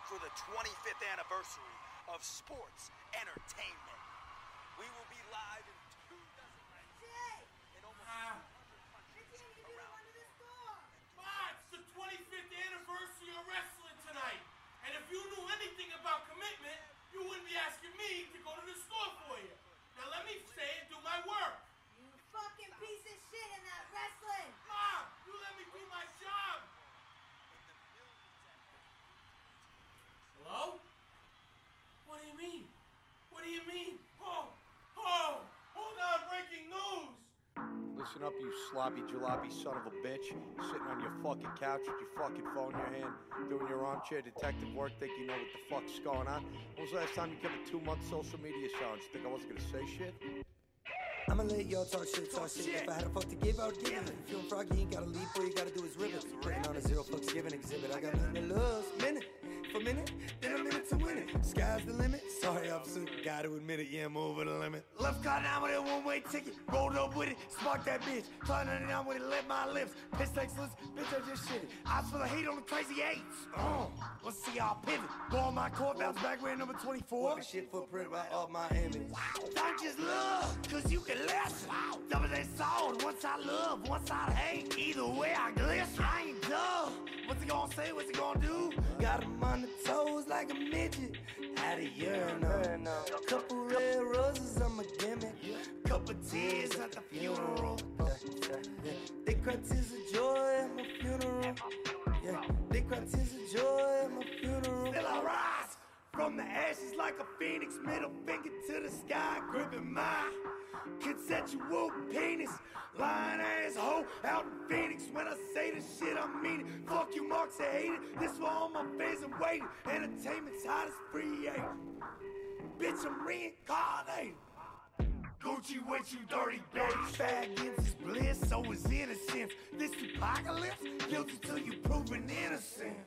for the 25th anniversary of sports entertainment. We will be live in 2 dozen languages in almost 200 countries around the world. Ma, it's the 25th anniversary of wrestling tonight. And if you knew anything about commitment, you wouldn't be asking me to go to the store for you. Now let me say and do my work. You fucking piece of shit in that wrestling! Mom, you let me do my job. Hello? What do you mean? What do you mean? Oh, hold on, breaking news. Listen up, you sloppy jalopy son of a bitch. Sitting on your fucking couch with your fucking phone in your hand, doing your armchair detective work, think you know what the fuck's going on. When was the last time you kept a 2-month social media challenge? Think I wasn't gonna say shit? I'ma let y'all talk shit. If I had a fuck to give, I would give it. If you're feeling froggy, you ain't gotta leave, all you gotta do is rip it. Putting on a zero fucks given exhibit. I got nothing to lose. Minute for minute, then a minute to win it. Sky's the limit. Sorry, officer, gotta admit it, yeah, I'm over the limit. Left car down with a one-way ticket, rolled up with it, sparked that bitch. Trying to down with it, lit my lips. Piss excellence, bitch, I just shit it. Eyes full of hate on the crazy eights. Let's see y'all pivot. Ball my court, bounce back, wearing number 24. Shit footprint right off my image. Don't just love, cause you can listen. Double they sold, one side love, one side hate. Either way, I glisten. I ain't dumb. What's he gonna say? What's he gonna do? Got him on the toes like a midget. Out of urinal. Couple red roses on my gimmick. Couple tears at the funeral. They cry tears of joy at my funeral. Yeah, they cry tears of joy at my funeral. Still I rise from the ashes like a phoenix. Middle finger to the sky, gripping my consensual penis. Lying asshole out in Phoenix. When I say this shit, I mean it. Fuck you, Marks, I hate it. This for all my fans and waiting. Entertainment's hot as free air. Bitch, I'm reincarnated. Gucci with you, dirty bitch. Faggots is bliss, so is innocence. This apocalypse, guilty till you proven innocent.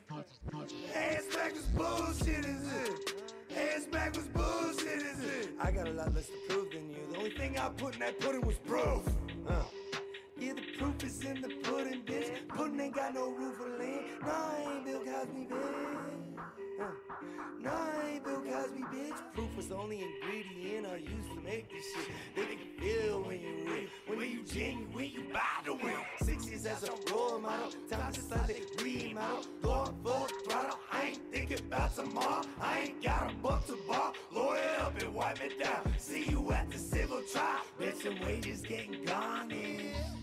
Ass backwards bullshit is it? Ass backwards bullshit is it? I got a lot less to prove than you. The only thing I put in that pudding was proof. Yeah, the proof is in the pudding, bitch. Pudding ain't got no roof or land. No, I ain't Bill Cosby, bitch. No, I ain't Bill Cosby, bitch. Proof was the only ingredient I used to make this shit. They can feel when you real, when you genuine, when you buy the wheel. 6 years as a role model, time to slightly remodel. Going full throttle, I ain't thinking about tomorrow. I ain't got a buck to bar. Lawyer up and wipe it down. See you at the civil trial. Bitch, and wages getting garnished.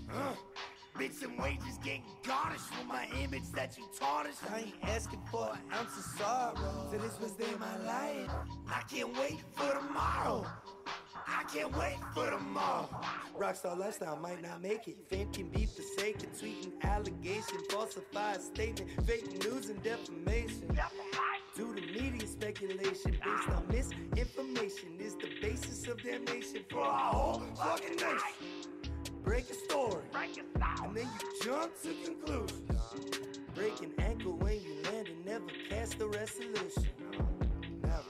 Bitch, and wages getting garnished for my image that you tarnished. I ain't asking for an ounce of sorrow. So this was there my life. I can't wait for tomorrow. I can't wait for tomorrow. Rockstar lifestyle might not make it. Fame can be forsaken. Tweeting allegation, falsified statement, fake news and defamation. Due to media speculation based on misinformation is the basis of damnation for our whole fucking nation. Break a story, and then you jump to conclusions. Break an ankle when you land and never cast a resolution. Never,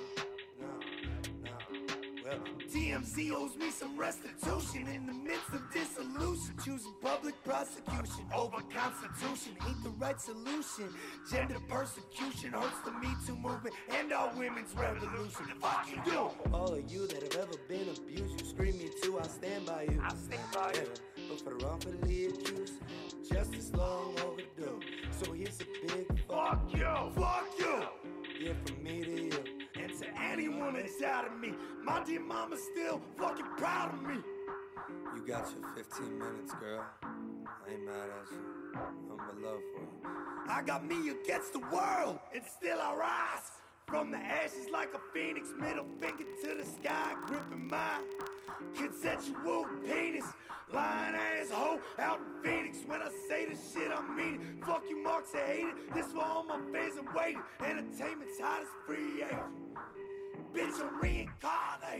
no. Well, TMZ owes me some restitution in the midst of dissolution. Choosing public prosecution over constitution ain't the right solution. Gender persecution hurts the Me Too movement and our women's revolution. Fuck you do. All of you that have ever been abused, you screaming too, I'll stand by you. I'll stand by you. But for the wrongfully accused, justice long overdue. So here's a big fuck you. Fuck you. Yeah, from me to you. And to anyone that's out of me, my dear mama's still fucking proud of me. You got your 15 minutes, girl. I ain't mad at you. I'm in love for you. I got me against the world, and still I rise. From the ashes like a phoenix, middle finger to the sky, gripping my consensual penis. Lying asshole out in Phoenix. When I say this shit, I mean it. Fuck you, Marks, I hate it. This for all my fans and waiting. Entertainment's hot as free air. Bitch, I'm reincarnated.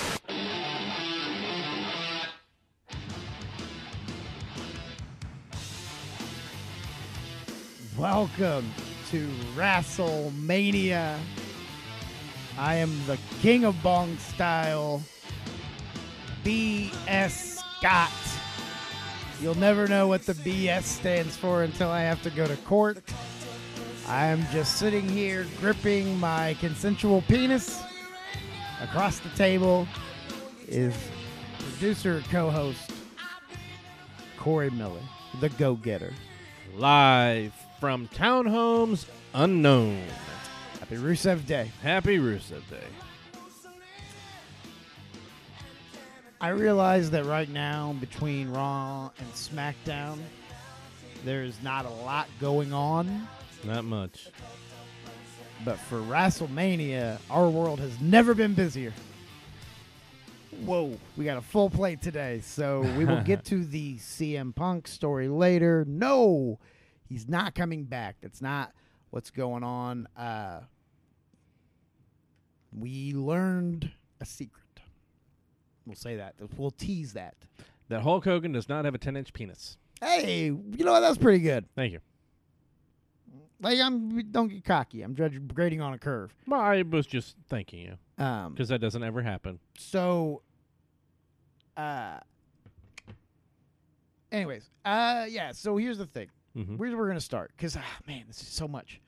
Welcome to WrestleMania. I am the king of bong style, B.S. Scott. You'll never know what the BS stands for until I have to go to court. I am just sitting here gripping my consensual penis. Across the table is producer and co-host Corey Miller, the go-getter. Live from Townhomes Unknown. Happy Rusev Day. Happy Rusev Day. I realize that right now, between Raw and SmackDown, there's not a lot going on. Not much. But for WrestleMania, our world has never been busier. Whoa, we got a full plate today, so we will get to the CM Punk story later. No, he's not coming back. That's not what's going on. We learned a secret. We'll say that. We'll tease that. That Hulk Hogan does not have a 10-inch penis. Hey, you know what? That was pretty good. Thank you. Like, don't get cocky. I'm grading on a curve. Well, I was just thanking you. Because that doesn't ever happen. So, anyways, yeah, so here's the thing. Mm-hmm. Where we're going to start. Because, man, this is so much.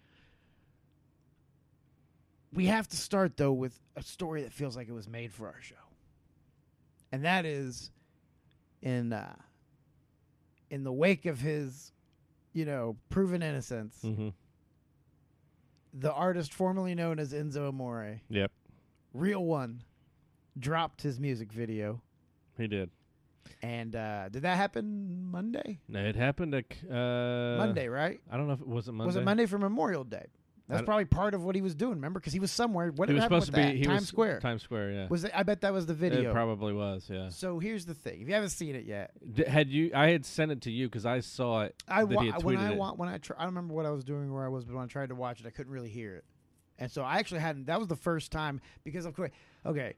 We have to start, though, with a story that feels like it was made for our show. And that is in the wake of his, proven innocence, mm-hmm. the artist formerly known as Enzo Amore, Yep, Real One, dropped his music video. he did. And did that happen Monday? No, it happened Monday, right? I don't know if it wasn't Monday. Was it Monday for Memorial Day? That's probably part of what he was doing, remember? Because he was somewhere. What He was happened supposed with to be that? Times Square. Times Square, yeah. I bet that was the video. It probably was, yeah. So here's the thing. If you haven't seen it yet. I had sent it to you because I saw it. I don't remember what I was doing where I was, but when I tried to watch it, I couldn't really hear it. And so I actually hadn't. That was the first time because of course. Okay.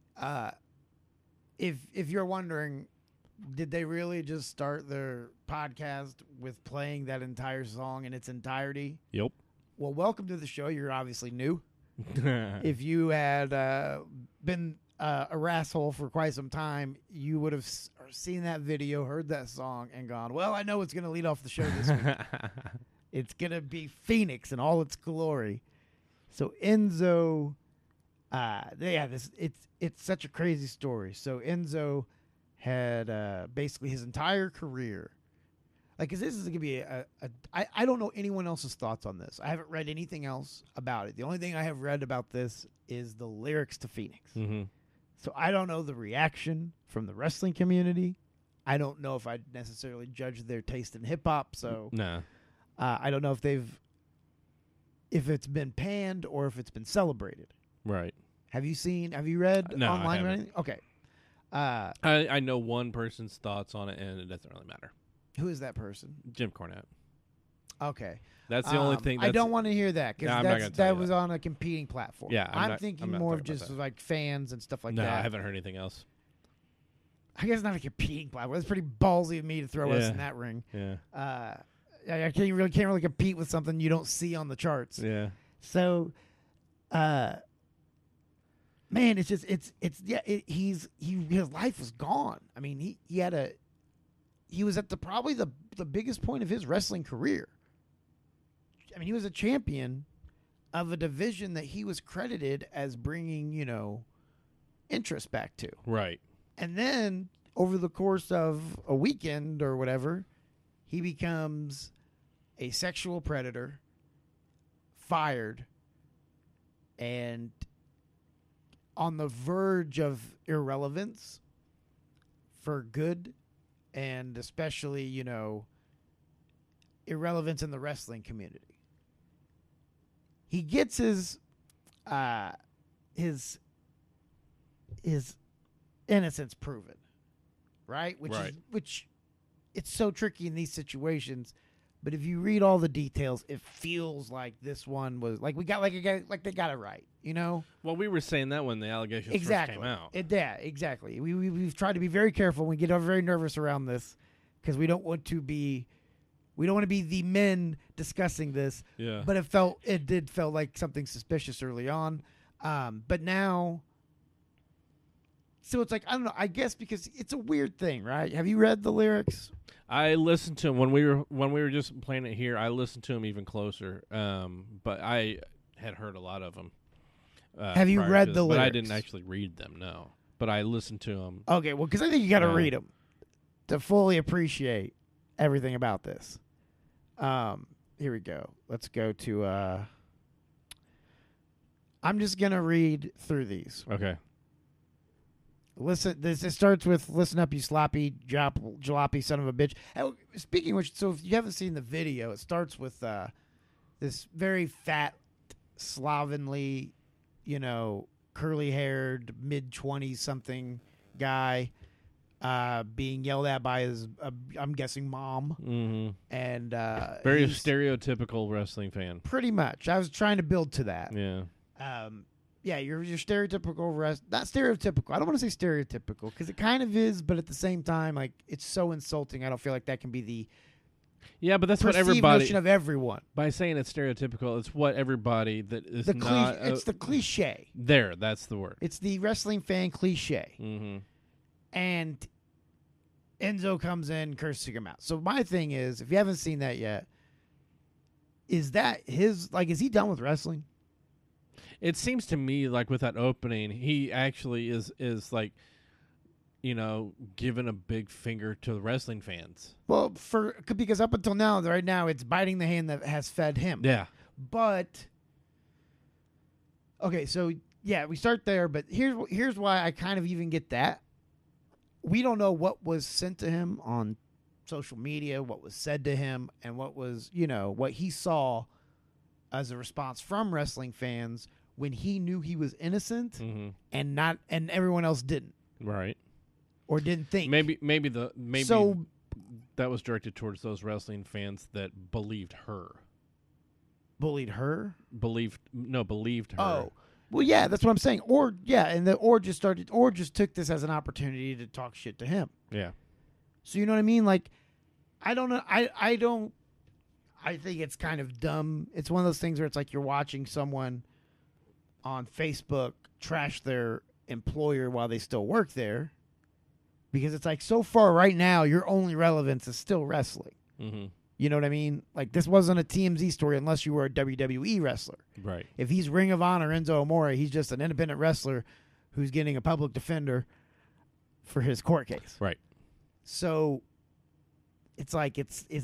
If you're wondering, did they really just start their podcast with playing that entire song in its entirety? Yep. Well, welcome to the show. You're obviously new. If you had been a rasshole for quite some time, you would have seen that video, heard that song, and gone, well, I know it's going to lead off the show this week. It's going to be Phoenix in all its glory. So Enzo, it's such a crazy story. So Enzo had basically his entire career. Like, because this is going to be I don't know anyone else's thoughts on this. I haven't read anything else about it. The only thing I have read about this is the lyrics to Phoenix. Mm-hmm. So I don't know the reaction from the wrestling community. I don't know if I'd necessarily judge their taste in hip-hop. So no. I don't know if it's been panned or if it's been celebrated. Right. Have you read no, online I or haven't. anything? Okay. I know one person's thoughts on it, and it doesn't really matter. Who is that person? Jim Cornette. Okay. That's the only thing. I don't want to hear that because that was on a competing platform. Yeah, I'm thinking more of just like fans and stuff like that. No, I haven't heard anything else. I guess not a competing platform. It's pretty ballsy of me to throw us in that ring. Yeah. I can't really compete with something you don't see on the charts. Yeah. So, man, it's just his life was gone. I mean, he was at probably the biggest point of his wrestling career. I mean, he was a champion of a division that he was credited as bringing, interest back to. Right. And then over the course of a weekend or whatever, he becomes a sexual predator, fired, and on the verge of irrelevance for good, and especially, irrelevance in the wrestling community. He gets his innocence proven, right? Which it's so tricky in these situations. But if you read all the details, it feels like this one was like they got it right, Well, we were saying that when the allegations first came out. Exactly. We've tried to be very careful. We get very nervous around this because we don't want to be the men discussing this. Yeah. But it did feel like something suspicious early on. But now So it's like, I don't know. I guess because it's a weird thing, right? Have you read the lyrics? I listened to him when we were just playing it here. I listened to him even closer, but I had heard a lot of them. Have you read the lyrics? But I didn't actually read them. No, but I listened to them. Okay, well, because I think you got to read them to fully appreciate everything about this. Here we go. Let's go to. I'm just gonna read through these. Okay. Listen, it starts with "Listen up, you sloppy jalopy son of a bitch." Speaking of which, so if you haven't seen the video, it starts with this very fat, slovenly, curly-haired, mid-20s something guy being yelled at by his, I'm guessing, mom. Mm-hmm. And very stereotypical wrestling fan. Pretty much. I was trying to build to that. Yeah. Yeah, your stereotypical not stereotypical. I don't want to say stereotypical because it kind of is, but at the same time, like it's so insulting. I don't feel like that can be the but that's what everybody notion of everyone. By saying it's stereotypical, it's what everybody that is not. It's the cliche. That's the word. It's the wrestling fan cliche. Mm-hmm. And Enzo comes in, curses him out. So my thing is, if you haven't seen that yet, is that is he done with wrestling? It seems to me like with that opening, he actually is like, giving a big finger to the wrestling fans. Well, because up until now, right now, it's biting the hand that has fed him. Yeah. But okay, so yeah, we start there. But here's why I kind of even get that. We don't know what was sent to him on social media, what was said to him, and what was what he saw as a response from wrestling fans when he knew he was innocent mm-hmm. and everyone else didn't. Right. Or didn't think. Maybe so, that was directed towards those wrestling fans that believed her. Bullied her? Believed her. Oh. Well, yeah, that's what I'm saying. Or just took this as an opportunity to talk shit to him. Yeah. So you know what I mean? Like, I don't know. I think it's kind of dumb. It's one of those things where it's like you're watching someone on Facebook trash their employer while they still work there. Because it's like so far right now, your only relevance is still wrestling. Mm-hmm. You know what I mean? Like this wasn't a TMZ story unless you were a WWE wrestler. Right. If he's Ring of Honor Enzo Amore, he's just an independent wrestler who's getting a public defender for his court case. Right. So it's like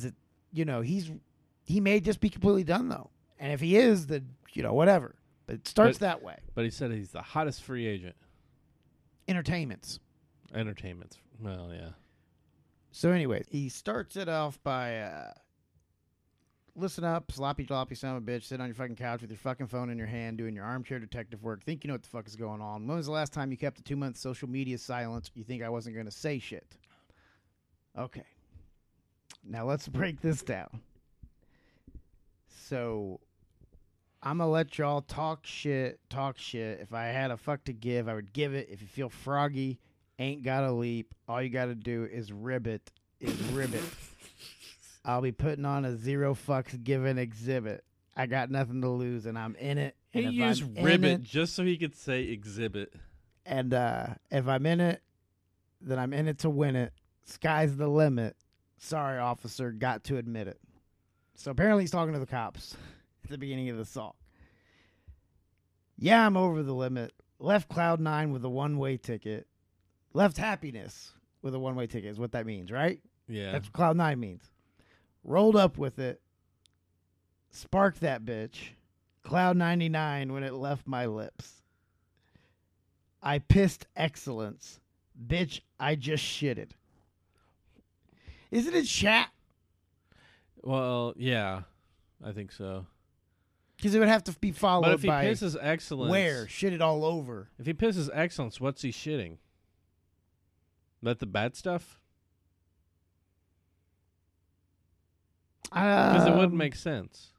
he may just be completely done though. And if he is, then whatever. But it starts that way. But he said he's the hottest free agent. Entertainments. Well, yeah. So anyway, he starts it off by listen up, sloppy jalopy son of a bitch, sit on your fucking couch with your fucking phone in your hand doing your armchair detective work. Think you know what the fuck is going on. When was the last time you kept a 2-month social media silence? You think I wasn't going to say shit? Okay. Now let's break this down. So I'm going to let y'all talk shit. If I had a fuck to give, I would give it. If you feel froggy, ain't got to leap. All you got to do is ribbit. I'll be putting on a 0 fucks given exhibit. I got nothing to lose, and I'm in it. He used ribbit just so he could say exhibit. And if I'm in it, then I'm in it to win it. Sky's the limit. Sorry, officer, got to admit it. So apparently he's talking to the cops at the beginning of the song. Yeah, I'm over the limit. Left Cloud 9 with a one-way ticket. Left happiness with a one-way ticket is what that means, right? Yeah. That's what Cloud 9 means. Rolled up with it. Sparked that bitch. Cloud 99 when it left my lips. I pissed excellence. Bitch, I just shitted. Isn't it chat? Well, yeah. I think so. Because it would have to be followed by... But if he pisses excellence... Where? Shitted all over. If he pisses excellence, what's he shitting? That the bad stuff? Because it wouldn't make sense.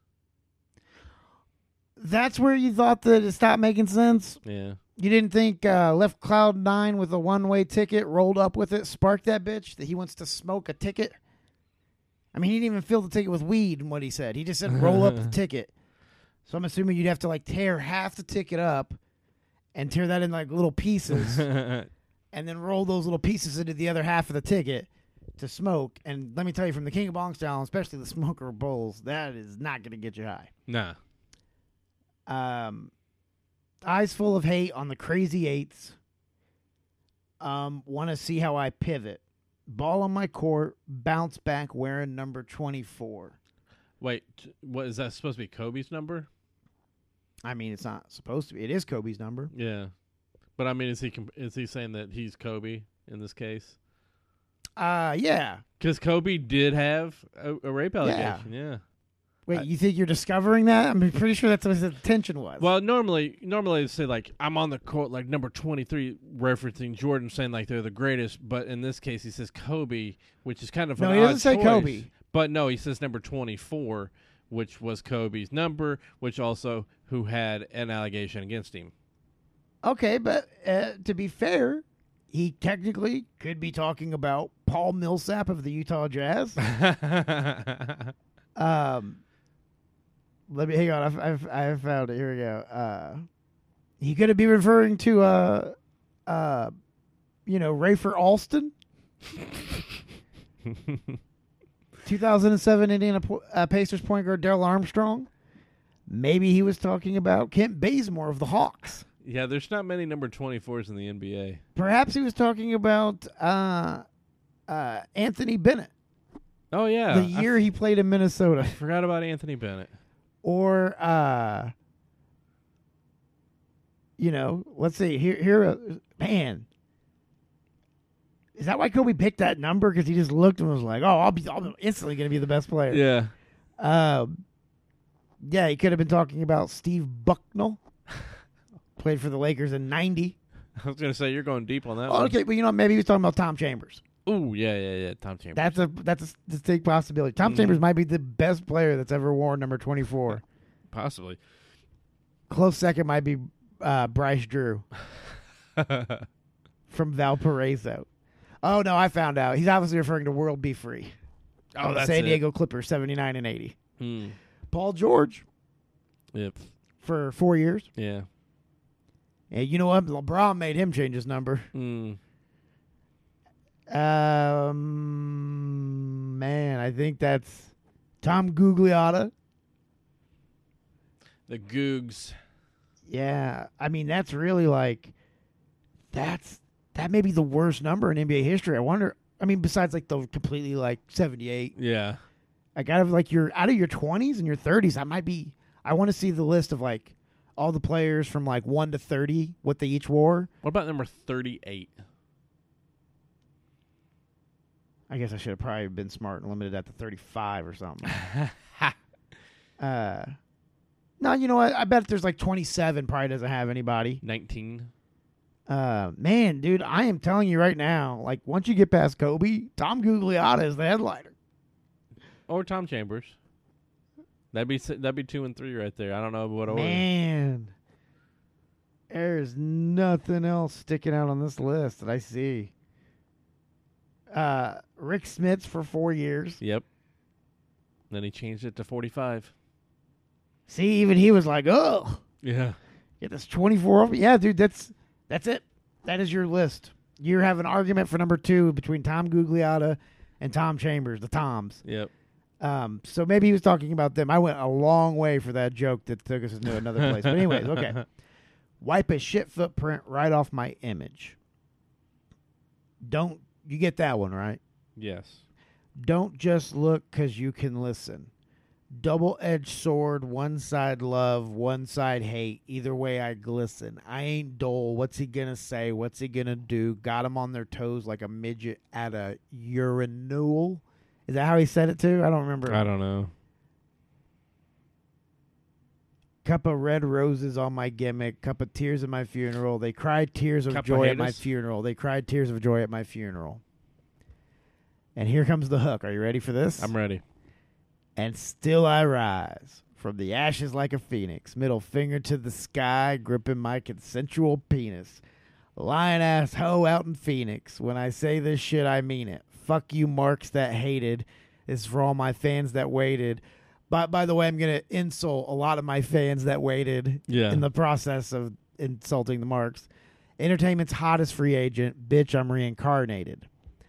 That's where you thought that it stopped making sense? Yeah. You didn't think left Cloud 9 with a one-way ticket, rolled up with it, sparked that bitch, that he wants to smoke a ticket? I mean, he didn't even fill the ticket with weed in what he said. He just said roll up the ticket. So I'm assuming you'd have to, tear half the ticket up and tear that in, little pieces and then roll those little pieces into the other half of the ticket to smoke. And let me tell you, from the King of Bong style, especially the smoker bowls, that is not going to get you high. Nah. Eyes full of hate on the crazy eights. Want to see how I pivot. Ball on my court, bounce back wearing number 24. Wait, what is that supposed to be? Kobe's number? I mean, it's not supposed to be. It is Kobe's number. Yeah, but I mean, is he saying that he's Kobe in this case? Yeah. Because Kobe did have a rape allegation. Yeah. Wait, you think you're discovering that? I'm pretty sure that's what his intention was. Well, normally they say like I'm on the court like number 23, referencing Jordan, saying like they're the greatest. But in this case, he says Kobe, which is kind of no, an he odd doesn't say choice. Kobe. But no, he says number 24, which was Kobe's number, which also who had an allegation against him. Okay, but to be fair, he technically could be talking about Paul Millsap of the Utah Jazz. Let me hang on. I've found it. Here we go. He could be referring to Rafer Alston. 2007 Indiana Pacers point guard Darrell Armstrong. Maybe he was talking about Kent Bazemore of the Hawks. Yeah, there's not many number 24s in the NBA. Perhaps he was talking about Anthony Bennett. Oh, yeah. The year he played in Minnesota. Forgot about Anthony Bennett. Or, let's see. Here, man. Is that why Kobe picked that number? Because he just looked and was like, I'm instantly going to be the best player. Yeah. Yeah, he could have been talking about Steve Bucknell. Played for the Lakers in 90. I was going to say, you're going deep on that one. Okay, but maybe he was talking about Tom Chambers. Ooh, yeah. Tom Chambers. That's a distinct possibility. Tom Chambers might be the best player that's ever worn number 24. Possibly. Close second might be Bryce Drew from Valparaiso. Oh, no, I found out. He's obviously referring to World Be Free. Oh, that's San it. Diego Clippers, 79 and 80. Paul George Yep. for 4 years. Yeah. And you know what? LeBron made him change his number. Man, I think that's Tom Gugliotta. The Googs. Yeah, I mean that's really like that may be the worst number in NBA history. I wonder. I mean, besides like the completely like 78. Yeah. Like out of your 20s and your 30s, that might be. I want to see the list of like all the players from like 1 to 30, what they each wore. What about number 38? I guess I should have probably been smart and limited that to 35 or something. No, you know what? I bet there's like 27 probably doesn't have anybody. 19. Man, dude, I am telling you right now, like once you get past Kobe, Tom Gugliotta is the headliner. Or Tom Chambers. That'd be 2 and 3 right there. I don't know what order. Man, there's nothing else sticking out on this list that I see. Rick Smits for 4 years. Yep. Then he changed it to 45. See, even he was like, "Oh, Yeah. get this 24 over." Yeah, dude, that's it. That is your list. You have an argument for number 2 between Tom Gugliotta and Tom Chambers, the Toms. Yep. So maybe he was talking about them. I went a long way for that joke that took us to another place. But anyways, okay. Wipe a shit footprint right off my image. You get that one, right? Yes. Don't just look 'cause you can listen. Double-edged sword, one side love, one side hate. Either way, I glisten. I ain't dull. What's he gonna say? What's he gonna do? Got him on their toes like a midget at a urinal. Is that how he said it too? I don't remember. I don't know. Cup of red roses on my gimmick. Cup of tears at my funeral. They cried tears of Cup of joy at my haters? funeral. They cried tears of joy at my funeral. And here comes the hook. Are you ready for this? I'm ready. And still I rise from the ashes like a phoenix, middle finger to the sky, gripping my consensual penis. Lion-ass hoe out in Phoenix. When I say this shit, I mean it. Fuck you marks that hated. This is for all my fans that waited. But by the way, I'm going to insult a lot of my fans that waited Yeah. in the process of insulting the marks. Entertainment's hottest free agent. Bitch, I'm reincarnated.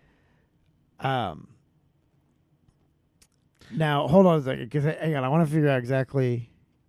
Now, hold on a second, because hang on, I want to figure out exactly.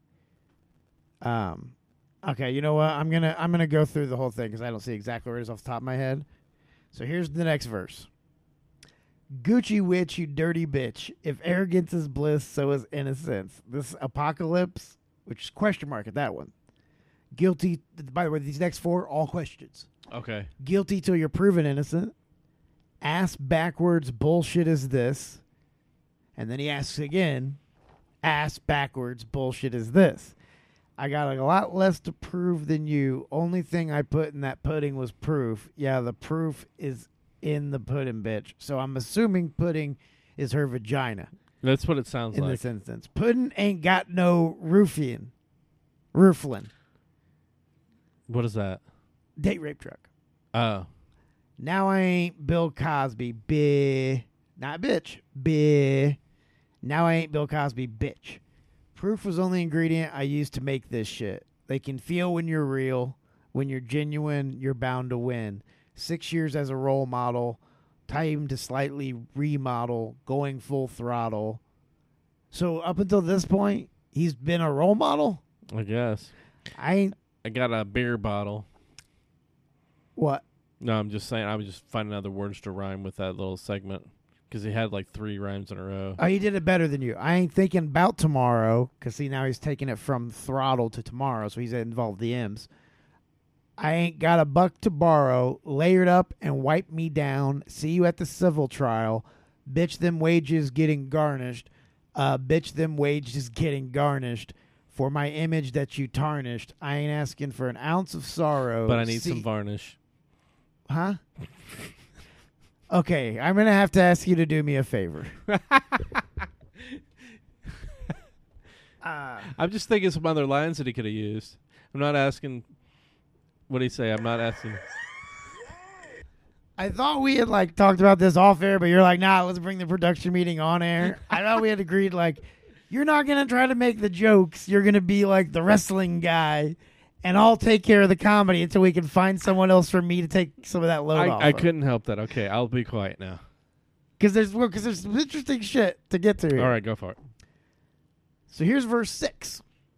Okay, you know what? I'm gonna go through the whole thing because I don't see exactly where it is off the top of my head. So here's the next verse. Gucci witch, you dirty bitch. If arrogance is bliss, so is innocence. This apocalypse, which is question mark at that one. Guilty. By the way, these next four all questions. Okay. Guilty till you're proven innocent. Ass backwards bullshit is this. And then he asks again, ass backwards bullshit is this. I got a lot less to prove than you. Only thing I put in that pudding was proof. Yeah, the proof is in the pudding, bitch. So I'm assuming pudding is her vagina. That's what it sounds in like. this instance. Pudding ain't got no roofing. Rooflin. What is that? Date rape truck. Oh. Now I ain't Bill Cosby, bitch. Not bitch, bitch. Now I ain't Bill Cosby, bitch. Proof was only ingredient I used to make this shit. They can feel when you're real. When you're genuine, you're bound to win. 6 years as a role model. Time to slightly remodel. Going full throttle. So up until this point, he's been a role model? I guess. I got a beer bottle. What? No, I'm just saying. I was just finding other words to rhyme with that little segment. Because he had like 3 rhymes in a row. Oh, he did it better than you. I ain't thinking about tomorrow. Because, see, now he's taking it from throttle to tomorrow. So he's involved the M's. I ain't got a buck to borrow. Layered up and wipe me down. See you at the civil trial. Bitch, them wages getting garnished. Bitch, them wages getting garnished. For my image that you tarnished. I ain't asking for an ounce of sorrow. But I need some varnish. Huh? Okay, I'm going to have to ask you to do me a favor. I'm just thinking some other lines that he could have used. I'm not asking... What did he say? I'm not asking... I thought we had, like, talked about this off air, but you're like, nah, let's bring the production meeting on air. I thought we had agreed, like, you're not going to try to make the jokes. You're going to be, like, the wrestling guy, and I'll take care of the comedy until we can find someone else for me to take some of that load off. I couldn't help that. Okay, I'll be quiet now. Because there's some interesting shit to get to here. All right, go for it. So here's verse 6.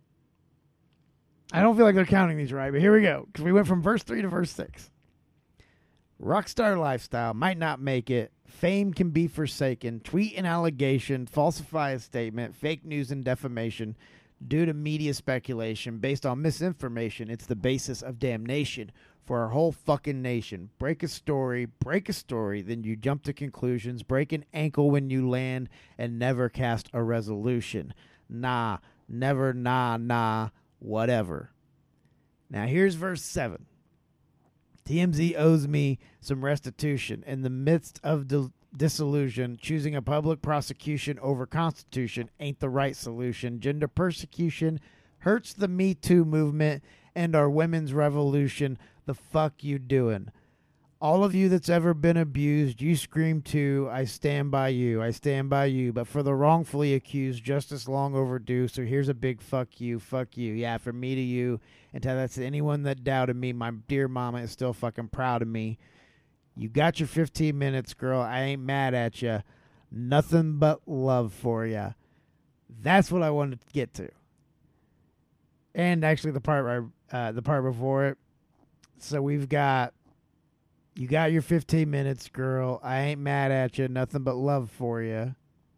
I don't feel like they're counting these right, but here we go. Because we went from verse 3 to verse 6. Rockstar lifestyle might not make it. Fame can be forsaken. Tweet an allegation. Falsify a statement. Fake news and defamation. Due to media speculation based on misinformation, it's the basis of damnation for our whole fucking nation. Break a story, then you jump to conclusions. Break an ankle when you land and never cast a resolution. Nah, never, nah, whatever. Now here's verse 7. TMZ owes me some restitution. In the midst of disillusion, choosing a public prosecution over Constitution ain't the right solution. Gender persecution hurts the Me Too movement and our women's revolution. The fuck you doing? All of you that's ever been abused, you scream too. I stand by you. I stand by you. But for the wrongfully accused, justice long overdue. So here's a big fuck you. Fuck you. Yeah, from me to you. And tell that to anyone that doubted me. My dear mama is still fucking proud of me. You got your 15 minutes, girl. I ain't mad at you. Nothing but love for you. That's what I wanted to get to. And actually the part before it. So we've got, you got your 15 minutes, girl. I ain't mad at you. Nothing but love for you.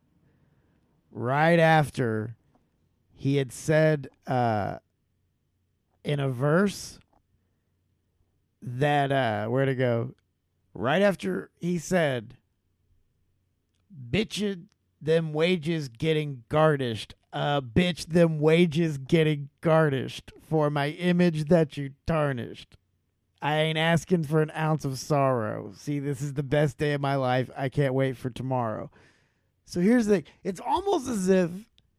Right after he had said in a verse that, where'd it go? Right after he said, bitch, them wages getting garnished. Bitch, them wages getting garnished for my image that you tarnished. I ain't asking for an ounce of sorrow. See, this is the best day of my life. I can't wait for tomorrow. So here's the thing. It's almost as if,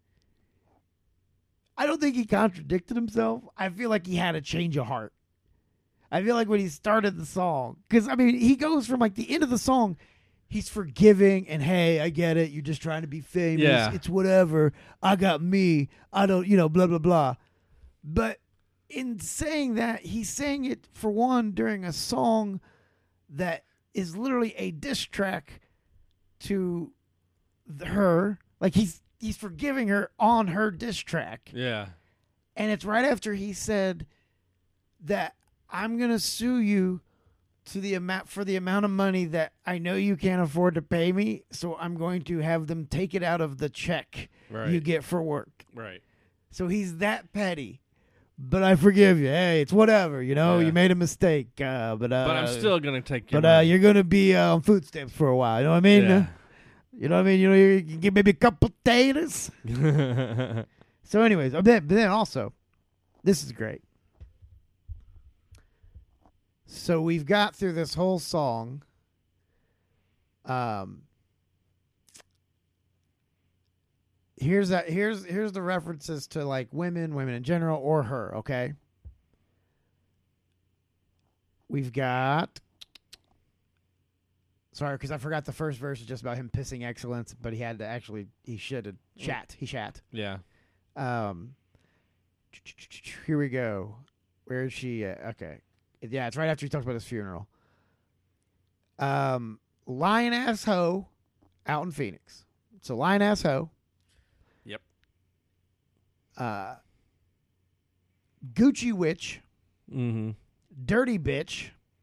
I don't think he contradicted himself. I feel like he had a change of heart. I feel like when he started the song, because, I mean, he goes from, like, the end of the song, he's forgiving, and, hey, I get it. You're just trying to be famous. Yeah. It's whatever. I got me. I don't, blah, blah, blah. But in saying that, he's saying it, for one, during a song that is literally a diss track to her. Like, he's forgiving her on her diss track. Yeah. And it's right after he said that I'm going to sue you to the amount of money that I know you can't afford to pay me, so I'm going to have them take it out of the check you get for work. Right. So he's that petty. But I forgive you. Hey, it's whatever, you know. Yeah. You made a mistake, but I'm still gonna take your But money. you're gonna be on food stamps for a while. You know what I mean? Yeah. You know what I mean? You know, you can give maybe a couple potatoes. So, anyways, but then also, this is great. So we've got through this whole song. Here's the references to like women in general, or her. Okay. We've got. Sorry, because I forgot the first verse is just about him pissing excellence, but he had to actually he shat. Yeah. Here we go. Where is she? Okay. Yeah, it's right after he talks about his funeral. Lion ass hoe out in Phoenix. So lion ass hoe. Yep. Gucci witch. Mm-hmm. Dirty bitch.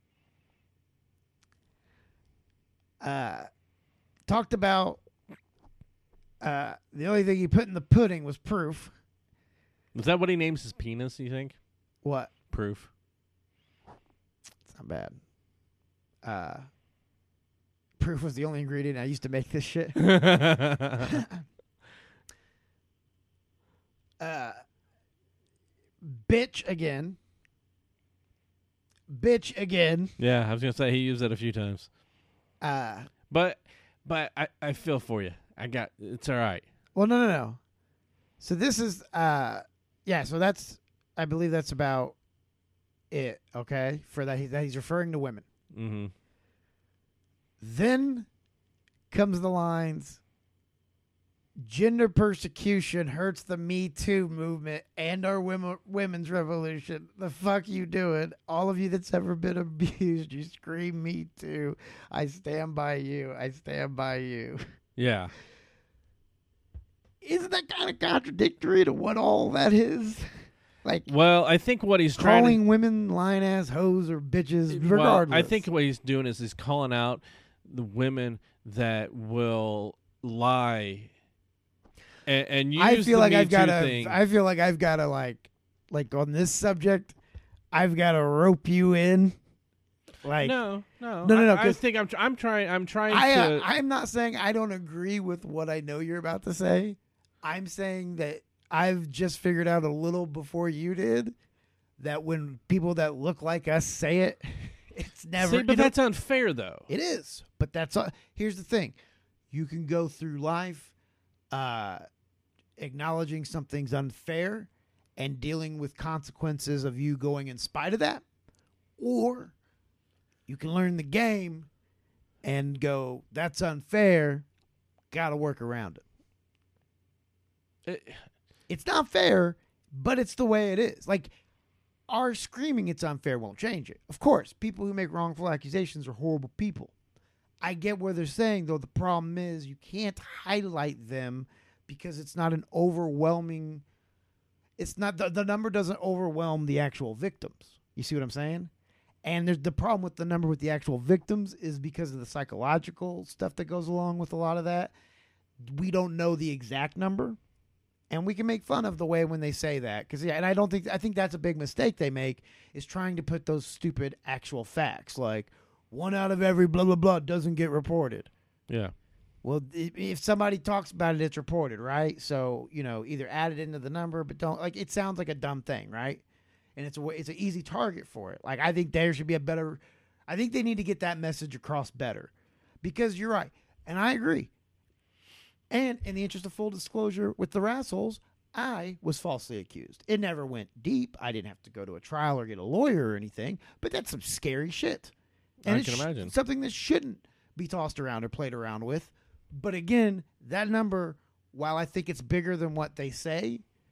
Talked about the only thing he put in the pudding was proof. Is that what he names his penis, you think? What? Proof. It's not bad. Proof was the only ingredient I used to make this shit. Bitch again. Bitch again. Yeah, I was gonna say he used it a few times. But I feel for you. It's all right. Well, no. So this is so that's, I believe that's about it, okay? For that he's referring to women. Mm-hmm. Then comes the lines, gender persecution hurts the Me Too movement and our women's revolution. The fuck you doing? All of you that's ever been abused, you scream Me Too. I stand by you. I stand by you. Yeah. Isn't that kind of contradictory to what all that is? Like, well, I think what he's calling women lion ass hoes or bitches, regardless. Well, I think what he's doing is he's calling out the women that will lie and use I feel the like Me I've Too got to. thing. I feel like I've got to like on this subject, I've got to rope you in. Like no. I think I'm trying to. I'm not saying I don't agree with what I know you're about to say. I'm saying that I've just figured out a little before you did that when people that look like us say it, it's never. See, but that's unfair, though. It is, but that's here's the thing: you can go through life, acknowledging something's unfair and dealing with consequences of you going in spite of that, or you can learn the game and go, "That's unfair. Got to work around it." It's not fair, but it's the way it is. Like, our screaming it's unfair won't change it. Of course, people who make wrongful accusations are horrible people. I get where they're saying, though, the problem is you can't highlight them because it's not an overwhelming... It's not... The number doesn't overwhelm the actual victims. You see what I'm saying? And there's the problem with the number with the actual victims is because of the psychological stuff that goes along with a lot of that. We don't know the exact number. And we can make fun of the way when they say that. And I think that's a big mistake they make, is trying to put those stupid actual facts. Like, 1 out of every blah, blah, blah doesn't get reported. Yeah. Well, if somebody talks about it, it's reported, right? So, either add it into the number, but don't, like, it sounds like a dumb thing, right? And it's an easy target for it. Like, I think there should be I think they need to get that message across better. Because you're right. And I agree. And in the interest of full disclosure with the Rascals, I was falsely accused. It never went deep. I didn't have to go to a trial or get a lawyer or anything, but that's some scary shit. And I can imagine. Something that shouldn't be tossed around or played around with. But again, that number, while I think it's bigger than what they say,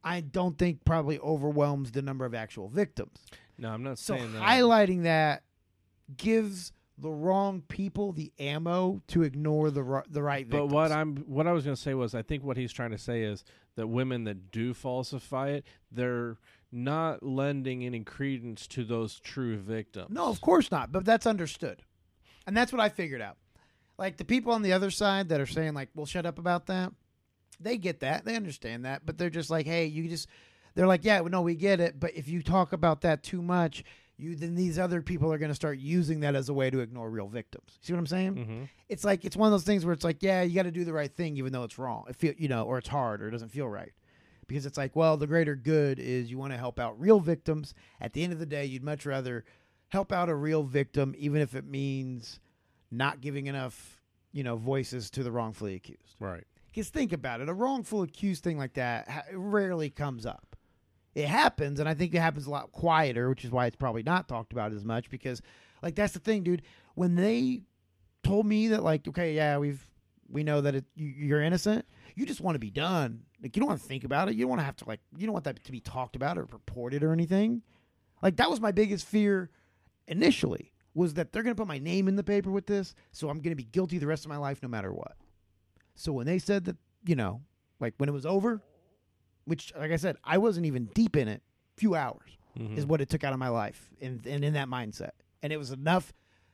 I don't think probably overwhelms the number of actual victims. No, I'm not So saying that. highlighting that gives the wrong people the ammo to ignore the right But victims. what I was going to say was, I think what he's trying to say is that women that do falsify it, they're not lending any credence to those true victims. No, of course not. But that's understood. And that's what I figured out. Like the people on the other side that are saying like, well, shut up about that. They get that. They understand that. But they're just like, hey, they're like, yeah, no, we get it. But if you talk about that too much, then these other people are going to start using that as a way to ignore real victims. See what I'm saying? Mm-hmm. It's like, it's one of those things where it's like, yeah, you got to do the right thing, even though it's wrong. Or it's hard or it doesn't feel right. Because it's like, well, the greater good is you want to help out real victims. At the end of the day, you'd much rather help out a real victim, even if it means not giving enough, voices to the wrongfully accused. Right. Because think about it. A wrongful accused thing like that rarely comes up. It happens, and I think it happens a lot quieter, which is why it's probably not talked about as much. Because, like, that's the thing, dude. When they told me that, like, okay, yeah, we know that you're innocent, you just want to be done. Like, you don't want to think about it. You don't want to have to, like, you don't want that to be talked about or reported or anything. Like, that was my biggest fear initially, was that they're going to put my name in the paper with this, so I'm going to be guilty the rest of my life no matter what. So when they said that, like when it was over, which, like I said, I wasn't even deep in it, few hours is what it took out of my life and in that mindset. And it was enough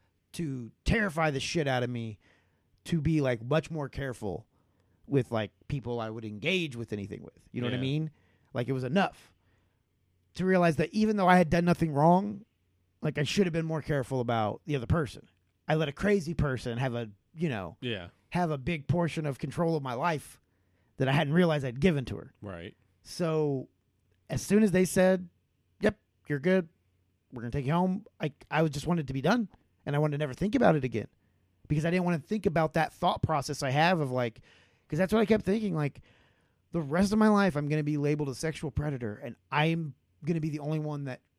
to terrify the shit out of me to be like much more careful with like people I would engage with anything with. You know what I mean? Like it was enough to realize that even though I had done nothing wrong, like I should have been more careful about the other person. I let a crazy person have have a big portion of control of my life that I hadn't realized I'd given to her. Right. So as soon as they said, yep, you're good, we're going to take you home, I just wanted to be done. And I wanted to never think about it again. Because I didn't want to think about that thought process I have of like, because that's what I kept thinking, like, the rest of my life I'm going to be labeled a sexual predator. And I'm going to be the only one that,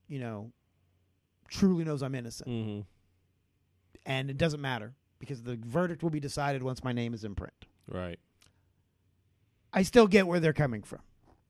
truly knows I'm innocent. Mm-hmm. And it doesn't matter. Because the verdict will be decided once my name is in print. Right. I still get where they're coming from.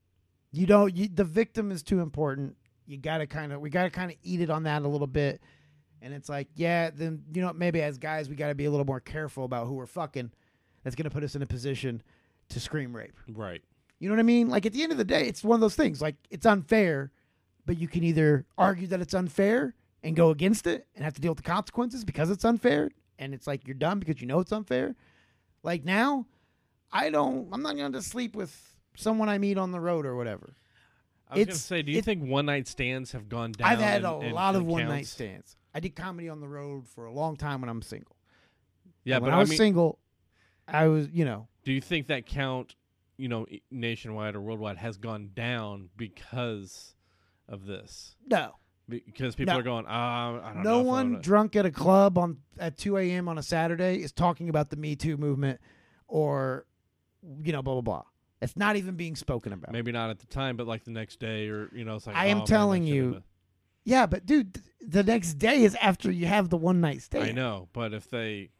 The victim is too important. We gotta kind of eat it on that a little bit. And it's like, yeah, then, maybe as guys, we gotta be a little more careful about who we're fucking. That's gonna put us in a position to scream rape. Right. You know what I mean? Like at the end of the day, it's one of those things. Like it's unfair, but you can either argue that it's unfair and go against it and have to deal with the consequences because it's unfair. And it's like you're done because it's unfair. Like now, I'm not going to sleep with someone I meet on the road or whatever. I was going to say, do you think one night stands have gone down? I've had a lot of in one night counts? stands. I did comedy on the road for a long time when I'm single. Yeah, And but when I was single, I was, do you think that count, nationwide or worldwide has gone down because of this? no. Because people No. are going, I don't know. No if I one wanna-" drunk at a club at 2 a.m. on a Saturday is talking about the Me Too movement or, blah, blah, blah. It's not even being spoken about. Maybe not at the time, but like the next day or, it's like, I am man, telling should've you, done-" Yeah, but dude, the next day is after you have the one night stand. I know, but if they,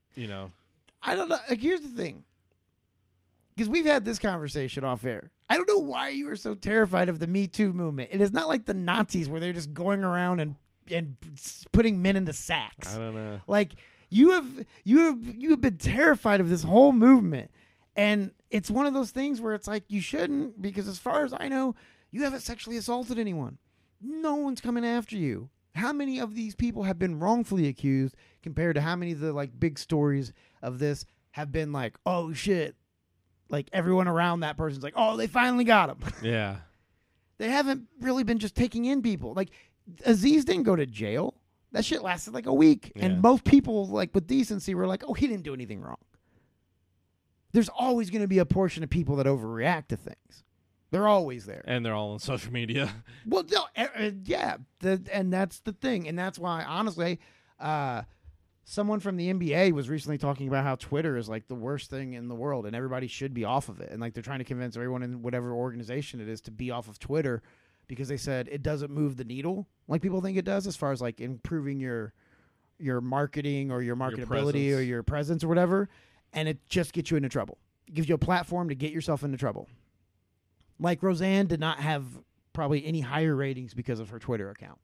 I don't know. Like, here's the thing. Because we've had this conversation off air. I don't know why you are so terrified of the Me Too movement. It is not like the Nazis where they're just going around and putting men into sacks. I don't know. Like you have been terrified of this whole movement. And it's one of those things where it's like you shouldn't, because as far as I know, you haven't sexually assaulted anyone. No one's coming after you. How many of these people have been wrongfully accused compared to how many of the like big stories of this have been like, oh shit, like everyone around that person's like, oh, they finally got him. Yeah. They haven't really been just taking in people. Like Aziz didn't go to jail. That shit lasted like a week. Yeah. And most people like with decency were like, oh, he didn't do anything wrong. There's always going to be a portion of people that overreact to things. They're always there. And they're all on social media. Well, no, yeah, and that's the thing, and that's why, honestly, someone from the NBA was recently talking about how Twitter is like the worst thing in the world, and everybody should be off of it, and like they're trying to convince everyone in whatever organization it is to be off of Twitter because they said it doesn't move the needle like people think it does, as far as like improving your marketing or your marketability presence. or your presence or whatever, and it just gets you into trouble. It gives you a platform to get yourself into trouble. Like Roseanne did not have probably any higher ratings because of her Twitter account.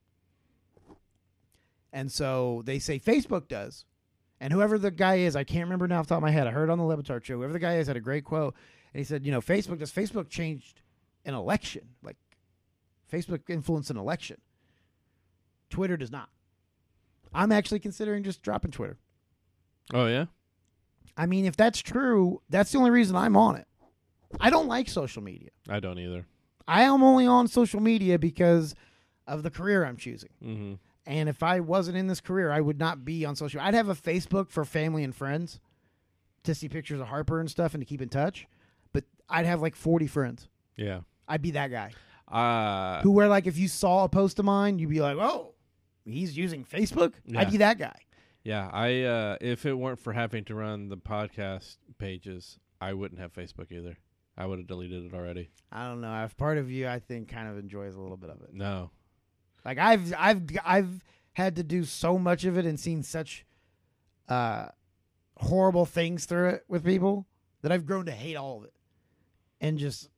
And so they say Facebook does. And whoever the guy is, I can't remember now off the top of my head. I heard on the Levitard show, whoever the guy is had a great quote. And he said, Facebook does. Facebook changed an election. Like, Facebook influenced an election. Twitter does not. I'm actually considering just dropping Twitter. Oh, yeah? I mean, if that's true, that's the only reason I'm on it. I don't like social media. I don't either. I am only on social media because of the career I'm choosing. Mm-hmm. And if I wasn't in this career, I would not be on social. I'd have a Facebook for family and friends to see pictures of Harper and stuff and to keep in touch. But I'd have like 40 friends. Yeah. I'd be that guy. Who where like if you saw a post of mine, you'd be like, oh, he's using Facebook? Yeah. I'd be that guy. Yeah. I if it weren't for having to run the podcast pages, I wouldn't have Facebook either. I would have deleted it already. I don't know. If part of you, I think, kind of enjoys a little bit of it. No. Like I've had to do so much of it and seen such horrible things through it with people that I've grown to hate all of it. And just,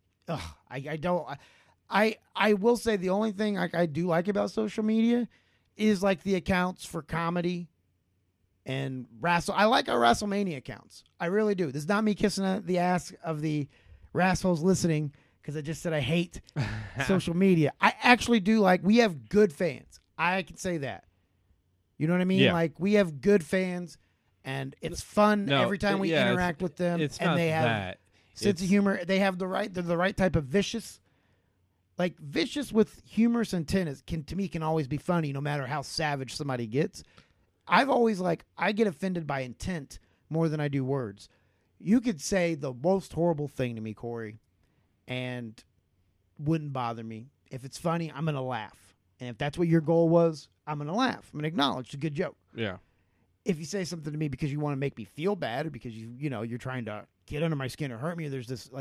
I will say the only thing I do like about social media is like the accounts for comedy and I like our WrestleMania accounts. I really do. This is not me kissing the ass of the Rassholes listening because I just said I hate social media. I actually do we have good fans. I can say that. You know what I mean? Yeah. Like we have good fans and it's fun every time we interact with them. It's and not they have that. sense of humor. They have they're the right type of vicious. Like vicious with humorous intent can always be funny no matter how savage somebody gets. I've always I get offended by intent more than I do words. You could say the most horrible thing to me, Corey, and wouldn't bother me. If it's funny, I'm going to laugh. And if that's what your goal was, I'm going to laugh. I'm going to acknowledge it's a good joke. Yeah. If you say something to me because you want to make me feel bad or because you're trying to get under my skin or hurt me, or there's this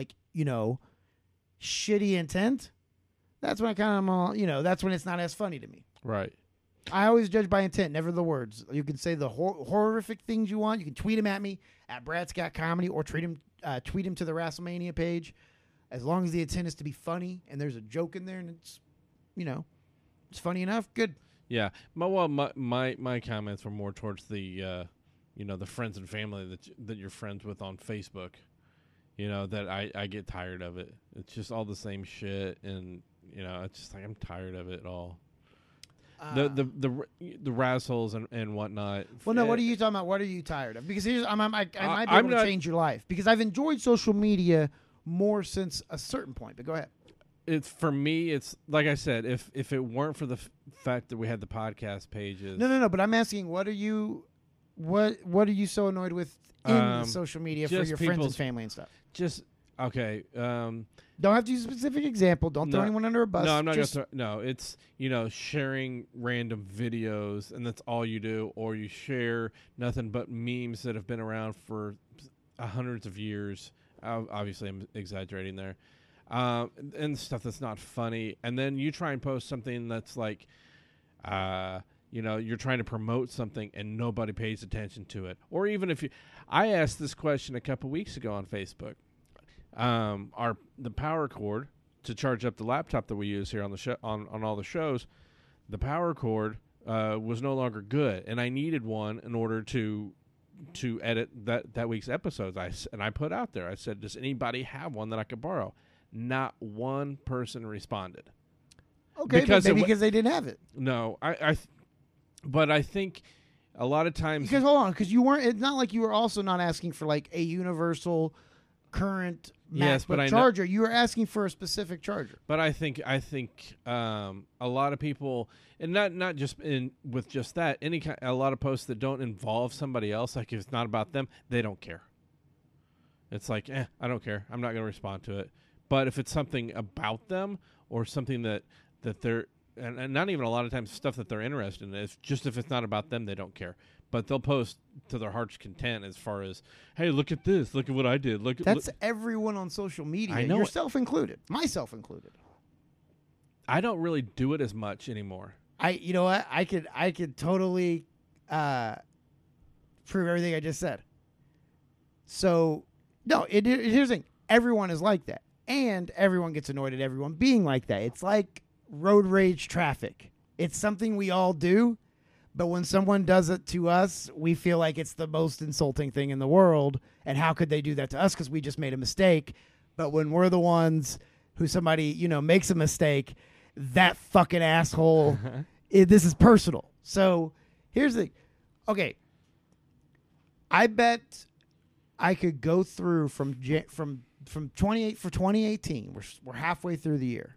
shitty intent, that's when I kind of that's when it's not as funny to me. Right. I always judge by intent, never the words. You can say the horrific things you want. You can tweet them at me at Brad Scott Comedy or tweet them to the WrestleMania page. As long as the intent is to be funny and there's a joke in there and it's, it's funny enough, good. Yeah. My comments were more towards the, the friends and family that you're friends with on Facebook. That I get tired of it. It's just all the same shit, and it's just I'm tired of it all. The Rassholes and whatnot. Well, no. What are you talking about? What are you tired of? Because I might be able to change your life because I've enjoyed social media more since a certain point. But go ahead. It's for me. It's like I said. If it weren't for the fact that we had the podcast pages. No. But I'm asking, what are you so annoyed with in social media for your friends and family and stuff? Just okay. Don't have to use a specific example. Don't throw anyone under a bus. No, I'm not going to throw. No, it's, sharing random videos, and that's all you do, or you share nothing but memes that have been around for hundreds of years. Obviously, I'm exaggerating there. And stuff that's not funny. And then you try and post something that's like, you're trying to promote something, and nobody pays attention to it. Or even if I asked this question a couple weeks ago on Facebook. The power cord to charge up the laptop that we use here on the show on all the shows, the power cord was no longer good, and I needed one in order to edit that week's episodes. I put out there, I said, does anybody have one that I could borrow? Not one person responded. Okay, because they didn't have it. No, but I think a lot of times because hold on, because you weren't. It's not like you were also not asking for like a universal current MacBook charger. You were asking for a specific charger. But I think a lot of people, and not just with just that, a lot of posts that don't involve somebody else, like if it's not about them, they don't care. It's like, I don't care. I'm not going to respond to it. But if it's something about them or something that they're, and not even a lot of times stuff that they're interested in, if it's not about them, they don't care. But they'll post to their heart's content as far as, hey, look at this. Look at what I did. That's everyone on social media. I know yourself included. Myself included. I don't really do it as much anymore. You know what? I could totally prove everything I just said. So, no, here's the thing. Everyone is like that. And everyone gets annoyed at everyone being like that. It's like road rage traffic. It's something we all do, but when someone does it to us, we feel like it's the most insulting thing in the world. And how could they do that to us because we just made a mistake? But when we're the ones who somebody, makes a mistake, that fucking asshole, this is personal. So here's the, okay, I bet I could go through from 2018. We're halfway through the year.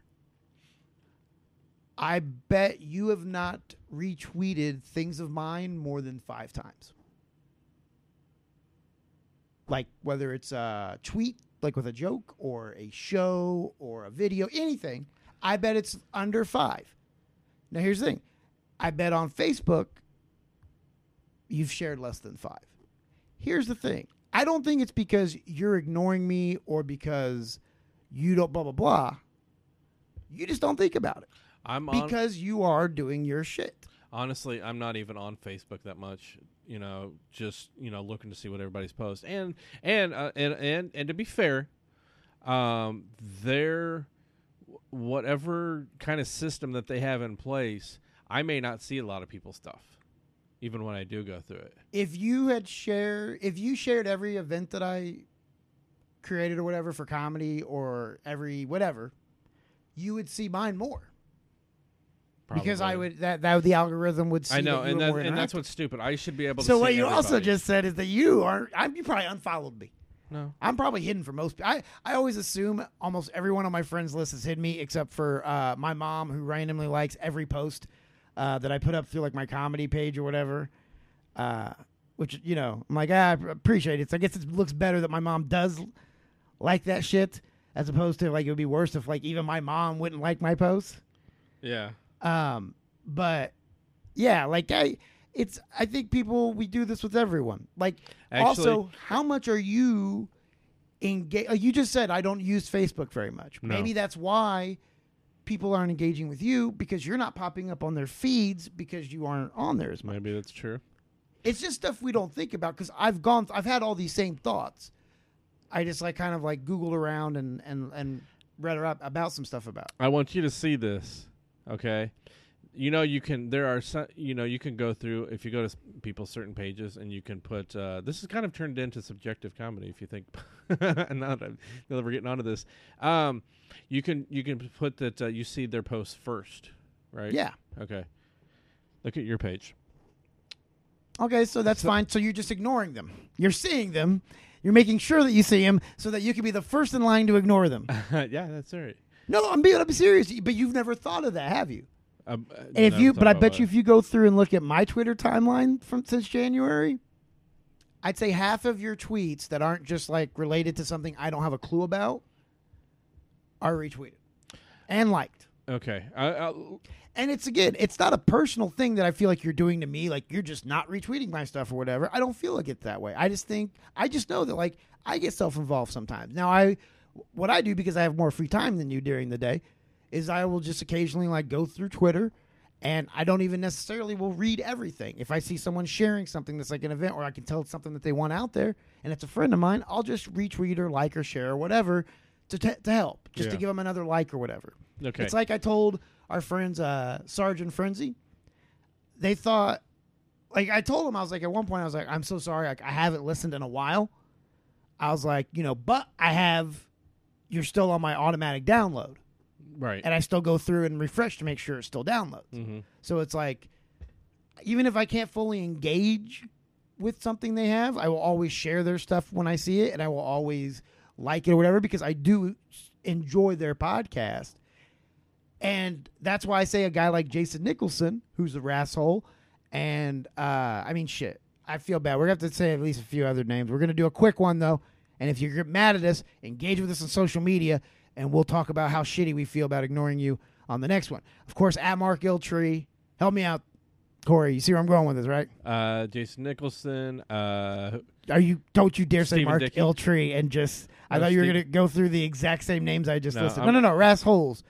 I bet you have not retweeted things of mine more than 5 times. Like whether it's a tweet, like with a joke or a show or a video, anything. I bet it's under 5. Now here's the thing. I bet on Facebook you've shared less than 5. Here's the thing. I don't think it's because you're ignoring me or because you don't blah, blah, blah. You just don't think about it. Because you are doing your shit. Honestly, I'm not even on Facebook that much. Just looking to see what everybody's posts. And to be fair, their whatever kind of system that they have in place, I may not see a lot of people's stuff, even when I do go through it. If you shared every event that I created or whatever for comedy or every whatever, you would see mine more. Probably. Because I would that the algorithm would see. I know, and that's what's stupid. I should be able to. So see what you everybody. also just said is that you probably unfollowed me. No, I'm probably hidden for most. I always assume almost everyone on my friends list has hidden me except for my mom, who randomly likes every post that I put up through like my comedy page or whatever. Which I'm like, I appreciate it. So I guess it looks better that my mom does like that shit, as opposed to like it would be worse if like even my mom wouldn't like my posts. Yeah. But yeah, like I think we do this with everyone. Like, actually, also, how much are you engaged? Like you just said, I don't use Facebook very much. No. Maybe that's why people aren't engaging with you, because you're not popping up on their feeds because you aren't on there as much. Maybe that's true. It's just stuff we don't think about, because I've had all these same thoughts. I just like kind of like Googled around and read about some stuff about. I want you to see this. Okay, you can go through, if you go to people's certain pages, and you can put this is kind of turned into subjective comedy, if you think. Now that we're getting onto this, you can put that you see their posts first, right? Yeah. Okay. Look at your page. Okay, so that's fine. So you're just ignoring them. You're seeing them. You're making sure that you see them so that you can be the first in line to ignore them. Yeah, that's right. No, I'm being serious. But you've never thought of that, have you? And I bet you if you go through and look at my Twitter timeline since January, I'd say half of your tweets that aren't just like related to something I don't have a clue about are retweeted and liked. Okay. And it's not a personal thing that I feel like you're doing to me. Like you're just not retweeting my stuff or whatever. I don't feel like it that way. I just know that like I get self-involved sometimes. Now what I do, because I have more free time than you during the day, is I will just occasionally like go through Twitter, and I don't even necessarily will read everything. If I see someone sharing something that's like an event, or I can tell it's something that they want out there and it's a friend of mine, I'll just retweet or like or share or whatever to help, just to give them another like or whatever. Okay. It's like I told our friends, Sergeant Frenzy, they thought, like I told them, I was like, at one point I was like, I'm so sorry, like, I haven't listened in a while. I was like, but you're still on my automatic download. Right. And I still go through and refresh to make sure it still downloads. Mm-hmm. So it's like, even if I can't fully engage with something they have, I will always share their stuff when I see it, and I will always like it or whatever, because I do enjoy their podcast. And that's why I say a guy like Jason Nicholson, who's a rasshole, and shit, I feel bad. We're going to have to say at least a few other names. We're going to do a quick one, though. And if you're mad at us, engage with us on social media, and we'll talk about how shitty we feel about ignoring you on the next one. Of course, at Mark Iltree. Help me out, Corey. You see where I'm going with this, right? Jason Nicholson. Don't you dare say Stephen Mark Dickey. Iltree and just... I thought you were going to go through the exact same names I just listed. I'm- No, Rassholes.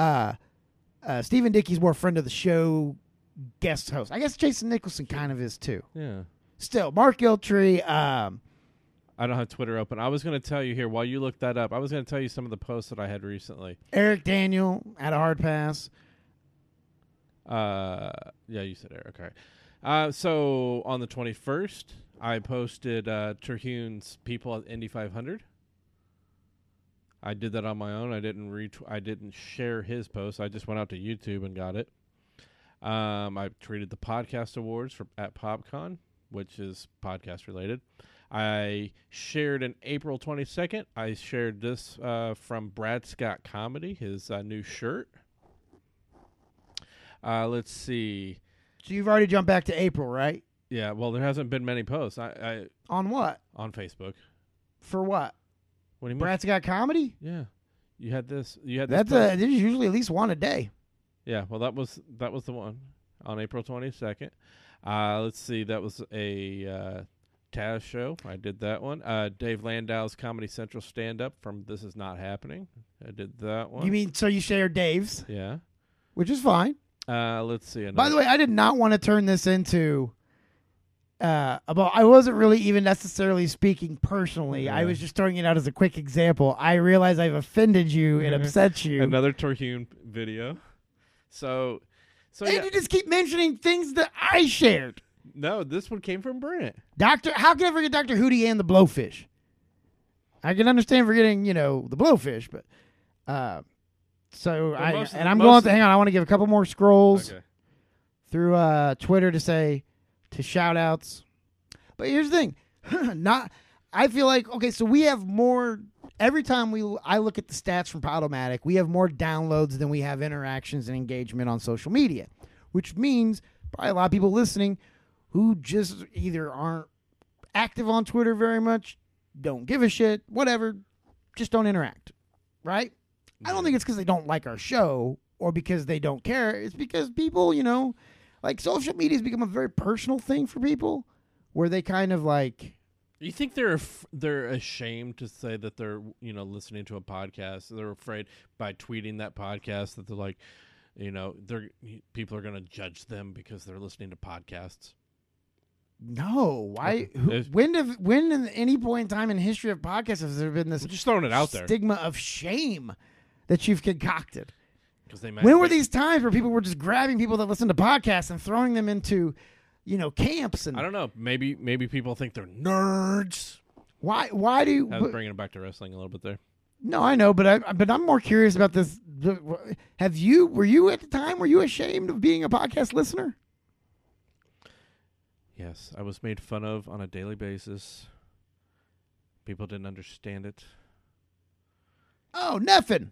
Stephen Dickey's more friend of the show, guest host. I guess Jason Nicholson kind of is, too. Yeah. Still, Mark Iltree, I don't have Twitter open. I was going to tell you here while you look that up. I was going to tell you some of the posts that I had recently. Eric Daniel had a hard pass. Yeah, you said Eric. Okay. So on the 21st, I posted Terhune's People at Indy 500. I did that on my own. I didn't share his post. I just went out to YouTube and got it. I tweeted the podcast awards at PopCon, which is podcast related. I shared on April 22nd. I shared this from Brad Scott Comedy, his new shirt. Let's see. So you've already jumped back to April, right? Yeah. Well, there hasn't been many posts. I On what? on Facebook. For what? What do you mean? Brad Scott Comedy? Yeah. You had this. You had this. There's usually at least one a day. Yeah, well, that was the one on April 22nd. Let's see, that was a Taz show. I did that one. Dave Landau's Comedy Central stand-up from This Is Not Happening. I did that one. You mean so you shared Dave's, Yeah. which is fine. Let's see. By the way, I did not want to turn this into about. I wasn't really even necessarily speaking personally. Yeah. I was just throwing it out as a quick example. I realize I've offended you and upset you. Another Terhune video. So And yeah. you just keep mentioning things that I shared. No, this one came from Brent. How can I forget Dr. Hootie and the Blowfish? I can understand forgetting, the Blowfish, but I'm going to hang on. I want to give a couple more scrolls through Twitter to shout outs. But here's the thing. I feel like, okay, so we have more every time I look at the stats from Podomatic, we have more downloads than we have interactions and engagement on social media, which means probably a lot of people listening who just either aren't active on Twitter very much, don't give a shit, whatever, just don't interact, right? I don't think it's because they don't like our show or because they don't care. It's because people, like social media has become a very personal thing for people where they kind of like... You think they're ashamed to say that they're listening to a podcast? They're afraid by tweeting that podcast that they're like, people are going to judge them because they're listening to podcasts. No, why? When in any point in time in history of podcasts has there been this just throwing it out there stigma of shame that you've concocted? When were these times where people were just grabbing people that listen to podcasts and throwing them into camps? And I don't know. Maybe people think they're nerds. Why do you... I was bringing it back to wrestling a little bit there. No, I know, but I'm more curious about this. Were you at the time, were you ashamed of being a podcast listener? Yes, I was made fun of on a daily basis. People didn't understand it. Oh, Neffin.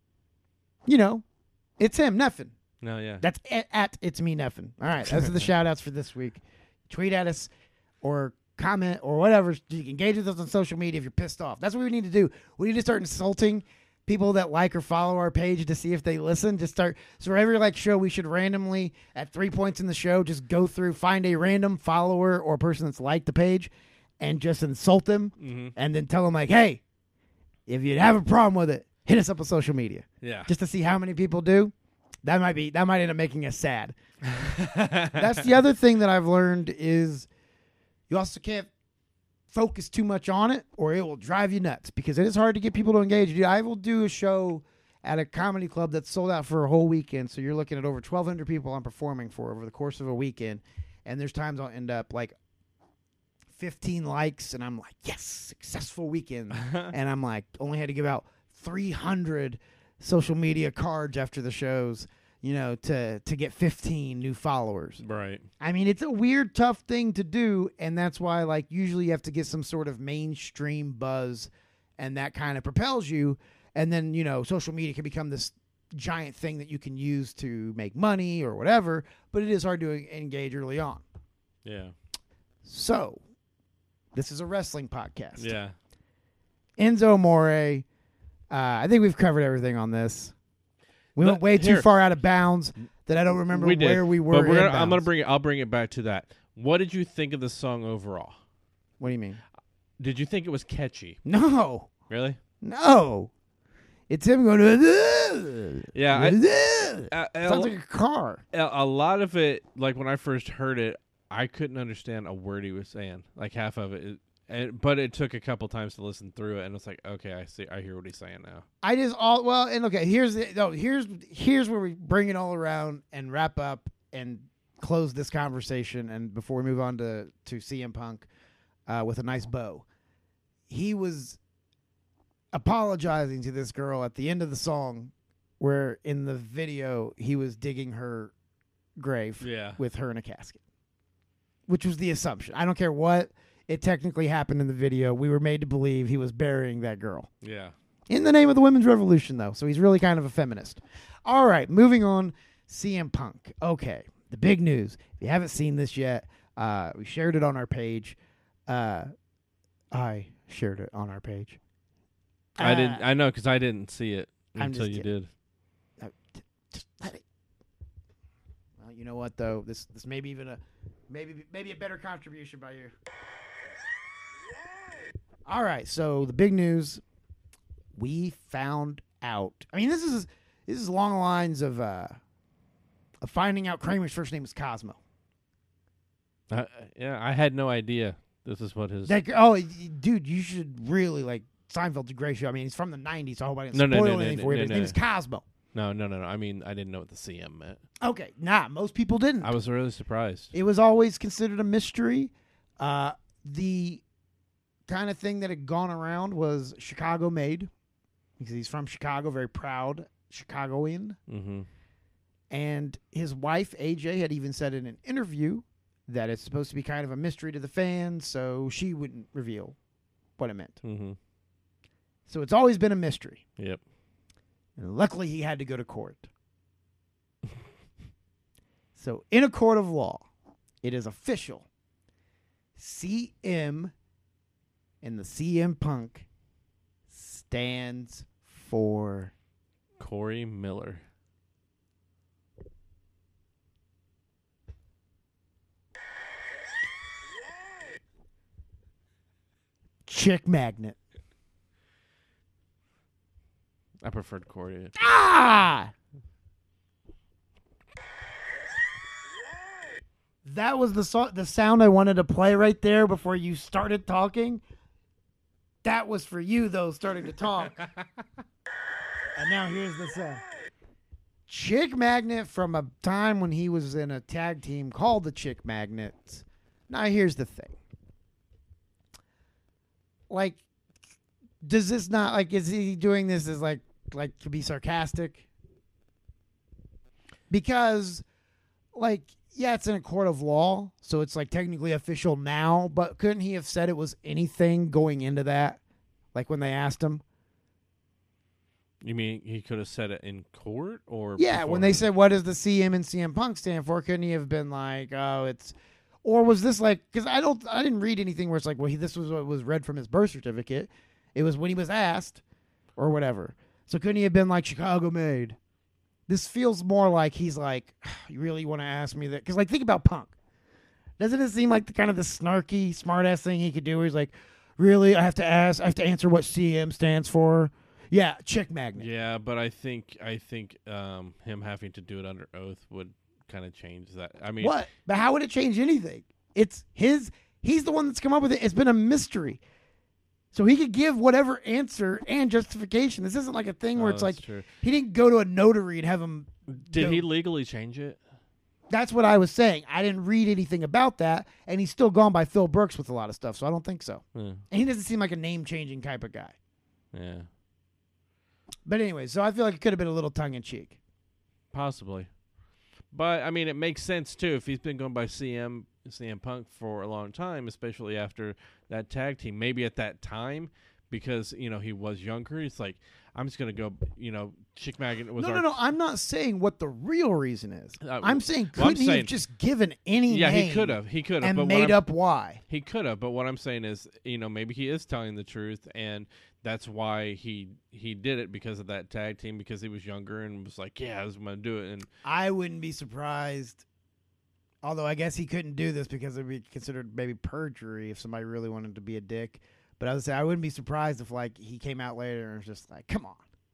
It's him, Neffin. No, yeah. That's at It's Me Neffin. All right, those are the shout-outs for this week. Tweet at us or comment or whatever. You can engage with us on social media if you're pissed off. That's what we need to do. We need to start insulting people that like or follow our page to see if they listen. So for every show, we should randomly, at 3 points in the show, just go through, find a random follower or person that's liked the page and just insult them and then tell them hey, if you have a problem with it, hit us up on social media. Yeah. Just to see how many people do. That might end up making us sad. That's the other thing that I've learned is you also can't focus too much on it or it will drive you nuts because it is hard to get people to engage. Dude, I will do a show at a comedy club that's sold out for a whole weekend. So you're looking at over 1,200 people I'm performing for over the course of a weekend. And there's times I'll end up 15 likes and I'm like, yes, successful weekend. And I'm like, only had to give out 300 social media cards after the shows, to get 15 new followers. Right. I mean, it's a weird, tough thing to do, and that's why, usually you have to get some sort of mainstream buzz, and that kind of propels you, and then, social media can become this giant thing that you can use to make money or whatever, but it is hard to engage early on. Yeah. So, this is a wrestling podcast. Yeah. Enzo Amore... I think we've covered everything on this. We went way too far out of bounds that I don't remember where we were. But I'll bring it back to that. What did you think of the song overall? What do you mean? Did you think it was catchy? No. Really? No. It's him going. Yeah. Sounds like a car. A lot of it, when I first heard it, I couldn't understand a word he was saying. Half of it, But it took a couple times to listen through it, and it's like, okay, I hear what he's saying now. Here's where we bring it all around and wrap up and close this conversation. And before we move on to CM Punk with a nice bow, he was apologizing to this girl at the end of the song, where in the video he was digging her grave with her in a casket, which was the assumption. I don't care what it technically happened in the video. We were made to believe he was burying that girl. Yeah. In the name of the women's revolution, though. So he's really kind of a feminist. All right, moving on. CM Punk. Okay, the big news. If you haven't seen this yet, we shared it on our page. I shared it on our page. I didn't. I know, because I didn't see it I'm until just you kidding. did. Just let it. Well, you know what though? This may be even maybe a better contribution by you. All right, so the big news, we found out. I mean, this is along the lines of finding out Kramer's first name was Cosmo. Yeah, I had no idea this is what his. Dude, you should really like Seinfeld's a great show. I mean, he's from the '90s, so I hope I didn't spoil anything for you. But his name is Cosmo. No. I mean, I didn't know what the CM meant. Okay, most people didn't. I was really surprised. It was always considered a mystery. The kind of thing that had gone around was Chicago made, because he's from Chicago, very proud Chicagoan. Mm-hmm. And his wife, AJ, had even said in an interview that it's supposed to be kind of a mystery to the fans, so she wouldn't reveal what it meant. Mm-hmm. So it's always been a mystery. Yep. And luckily, he had to go to court. So in a court of law, it is official. CM and the CM Punk stands for Corey Miller. Chick Magnet. I preferred Corey. Ah! That was the sound I wanted to play right there before you started talking. That was for you, though, starting to talk. And now here's the sound. Chick Magnet, from a time when he was in a tag team called the Chick Magnets. Now here's the thing. Like, does this not, like, is he doing this as like to be sarcastic? Because, like, yeah, it's in a court of law, so it's like technically official now, but couldn't he have said it was anything going into that? Like when they asked him? You mean he could have said it in court? Or yeah, when they said, what does the CM and CM Punk stand for? Couldn't he have been like, oh, it's... Or was this like... Because I didn't read anything where it's like, well, this was what was read from his birth certificate. It was when he was asked or whatever. So couldn't he have been like, Chicago made? This feels more like he's like, you really want to ask me that? Because, like, think about Punk. Doesn't it seem like the kind of the snarky, smart-ass thing he could do where he's like, really? I have to answer what CM stands for? Yeah, Chick Magnet. Yeah, but I think him having to do it under oath would kind of change that. I mean, what? But how would it change anything? It's his. He's the one that's come up with it. It's been a mystery. So he could give whatever answer and justification. This isn't like a thing where it's like true. He didn't go to a notary and have him. Did he legally change it? That's what I was saying. I didn't read anything about that, and he's still gone by Phil Brooks with a lot of stuff, so I don't think so. Yeah. And he doesn't seem like a name-changing type of guy. Yeah. But anyway, so I feel like it could have been a little tongue-in-cheek. Possibly. But, I mean, it makes sense, too, if he's been going by CM Punk for a long time, especially after that tag team. Maybe at that time, because, you know, he was younger, he's like, I'm just going to go, you know, Chick Magnet was No, I'm not saying what the real reason is. I'm saying, couldn't he have just given any name? Yeah, he could have. And but made up why. He could have, but what I'm saying is, you know, maybe he is telling the truth, and that's why he did it, because of that tag team, because he was younger and was like, yeah, I was going to do it. And I wouldn't be surprised, although I guess he couldn't do this because it would be considered maybe perjury if somebody really wanted to be a dick. But I would say I wouldn't be surprised if, like, he came out later and was just like, come on.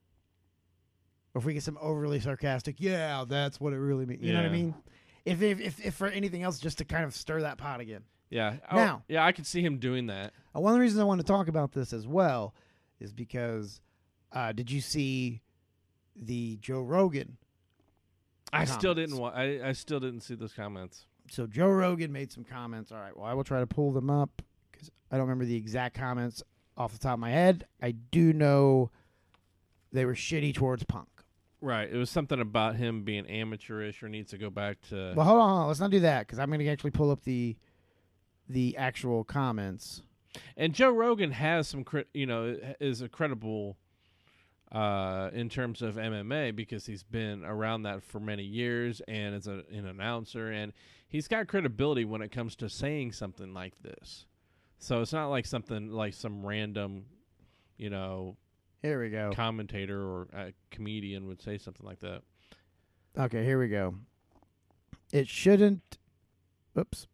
Or if we get some overly sarcastic, yeah, that's what it really means. You know what I mean? If for anything else, just to kind of stir that pot again. Yeah. Now- yeah, I could see him doing that. One of the reasons I want to talk about this as well is because did you see the Joe Rogan? I still comments? didn't. I still didn't see those comments. So Joe Rogan made some comments. All right, well, I will try to pull them up because I don't remember the exact comments off the top of my head. I do know they were shitty towards Punk. Right. It was something about him being amateurish or needs to go back to. Well, hold on. Let's not do that because I'm going to actually pull up the actual comments. And Joe Rogan has some, is a credible in terms of MMA because he's been around that for many years and is an announcer, and he's got credibility when it comes to saying something like this. So it's not like something like some random, Here we go. commentator or a comedian would say something like that. Okay, here we go. It shouldn't. Oops.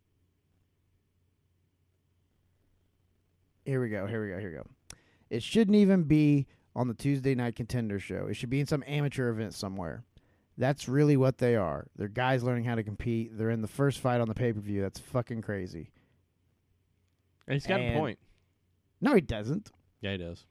Here we go. It shouldn't even be on the Tuesday Night Contender show. It should be in some amateur event somewhere. That's really what they are. They're guys learning how to compete. They're in the first fight on the pay-per-view. That's fucking crazy. And he's got a point. No, he doesn't. Yeah, he does.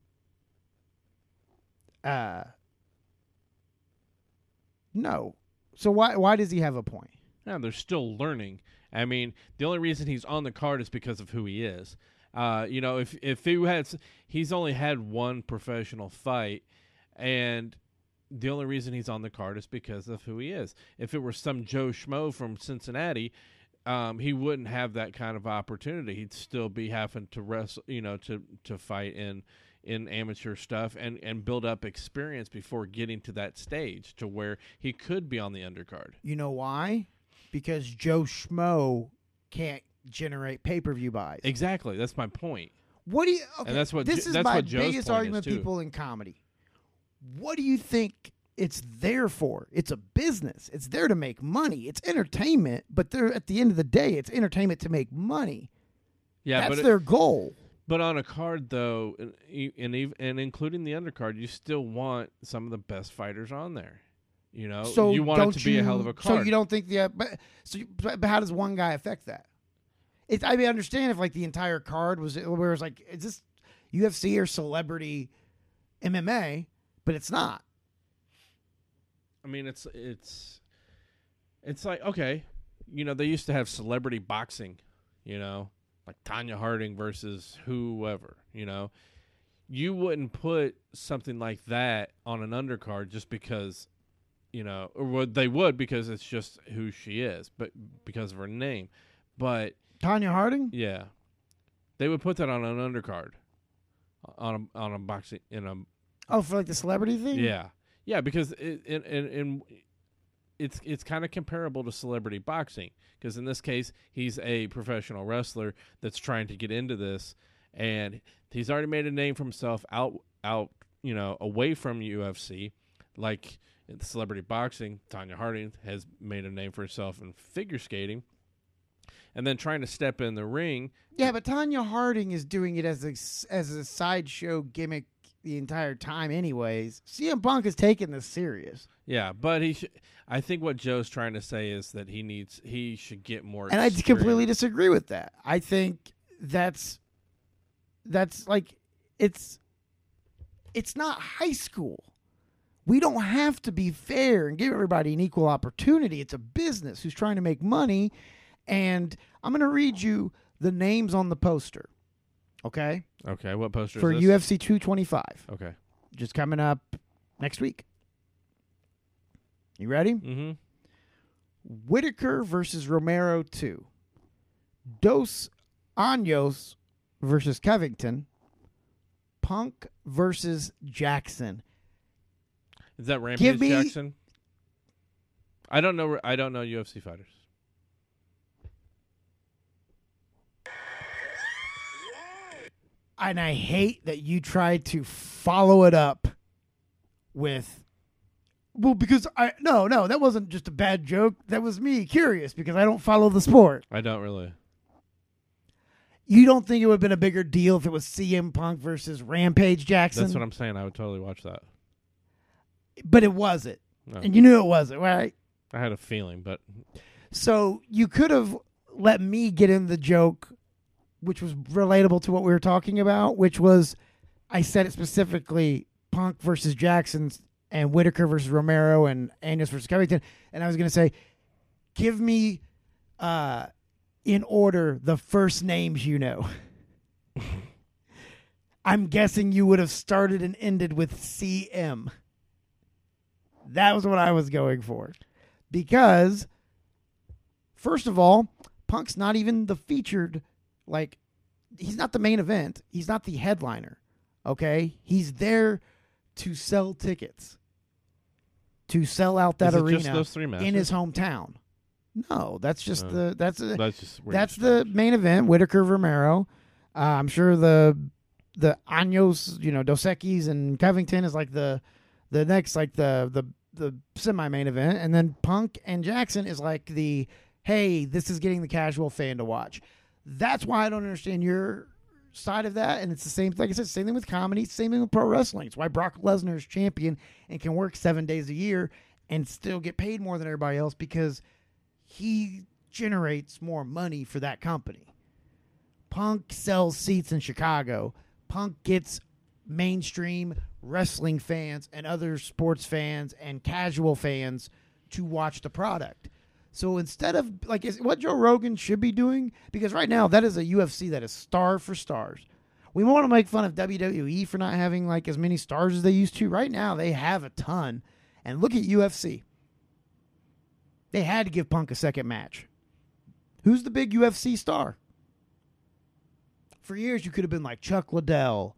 No. So why does he have a point? Yeah, they're still learning. I mean, the only reason he's on the card is because of who he is. If he had, he's only had one professional fight, and the only reason he's on the card is because of who he is. If it were some Joe Schmo from Cincinnati, he wouldn't have that kind of opportunity. He'd still be having to wrestle, to fight in amateur stuff and build up experience before getting to that stage to where he could be on the undercard. You know why? Because Joe Schmo can't generate pay-per-view buys. Exactly. That's my point. What do you? Okay, And that's what this Jo- is that's my what Joe's biggest point argument. is, too. People in comedy. What do you think it's there for? It's a business. It's there to make money. It's entertainment. But they're at the end of the day, it's entertainment to make money. Yeah, That's their goal. But on a card, though, and including the undercard, you still want some of the best fighters on there. So you want it to be a hell of a card. So you don't think but how does one guy affect that? I understand if like the entire card was where it's like, is this UFC or celebrity MMA? But it's not. I mean, it's like, okay, they used to have celebrity boxing, like Tanya Harding versus whoever, You wouldn't put something like that on an undercard just because, or they would because it's just who she is, but because of her name. But Tanya Harding? yeah, they would put that on an undercard, on a boxing Oh, for like the celebrity thing? Yeah, because it's kind of comparable to celebrity boxing because in this case he's a professional wrestler that's trying to get into this, and he's already made a name for himself out away from UFC. Like in celebrity boxing, Tanya Harding has made a name for herself in figure skating, and then trying to step in the ring. Yeah, but Tanya Harding is doing it as a sideshow gimmick the entire time anyways. CM Punk is taking this serious. Yeah, but I think what Joe's trying to say is that he should get more And I completely disagree with that. I think that's like it's not high school. We don't have to be fair and give everybody an equal opportunity. It's a business who's trying to make money, and I'm going to read you the names on the poster. Okay? Okay, what poster for is this? UFC 225. Okay. Just coming up next week. You ready? Mm-hmm. Whitaker versus Romero 2. Dos Anjos versus Covington. Punk versus Jackson. Is that Rampage me- Jackson? I don't know UFC fighters. And I hate that you tried to follow it up with, well, because no, that wasn't just a bad joke. That was me curious because I don't follow the sport. I don't really. You don't think it would have been a bigger deal if it was CM Punk versus Rampage Jackson? That's what I'm saying. I would totally watch that. But it wasn't. No. And you knew it wasn't, right? I had a feeling, but So you could have let me get in the joke, which was relatable to what we were talking about, which was, I said it specifically, Punk versus Jackson and Whitaker versus Romero and Angus versus Covington. And I was going to say, give me in order the first names you know. I'm guessing you would have started and ended with CM. That was what I was going for. Because, first of all, Punk's not even the featured, like, he's not the main event. He's not the headliner, okay? He's there to sell tickets, to sell out that Is it arena just those 3 matches? in his hometown. No, that's just that's just where that's you the start. main event. Whitaker Romero. I'm sure the Años, Dos Equis and Covington is like the next, like the semi main event, and then Punk and Jackson is like the, hey, this is getting the casual fan to watch. That's why I don't understand your side of that. And it's the same, like I said, same thing with comedy, same thing with pro wrestling. It's why Brock Lesnar is champion and can work 7 days a year and still get paid more than everybody else, because he generates more money for that company. Punk sells seats in Chicago. Punk gets mainstream wrestling fans and other sports fans and casual fans to watch the product. So instead of, like, is what Joe Rogan should be doing, because right now that is a UFC that is star for stars. We want to make fun of WWE for not having like as many stars as they used to. Right now they have a ton. And look at UFC. They had to give Punk a second match. Who's the big UFC star? For years, you could have been like Chuck Liddell,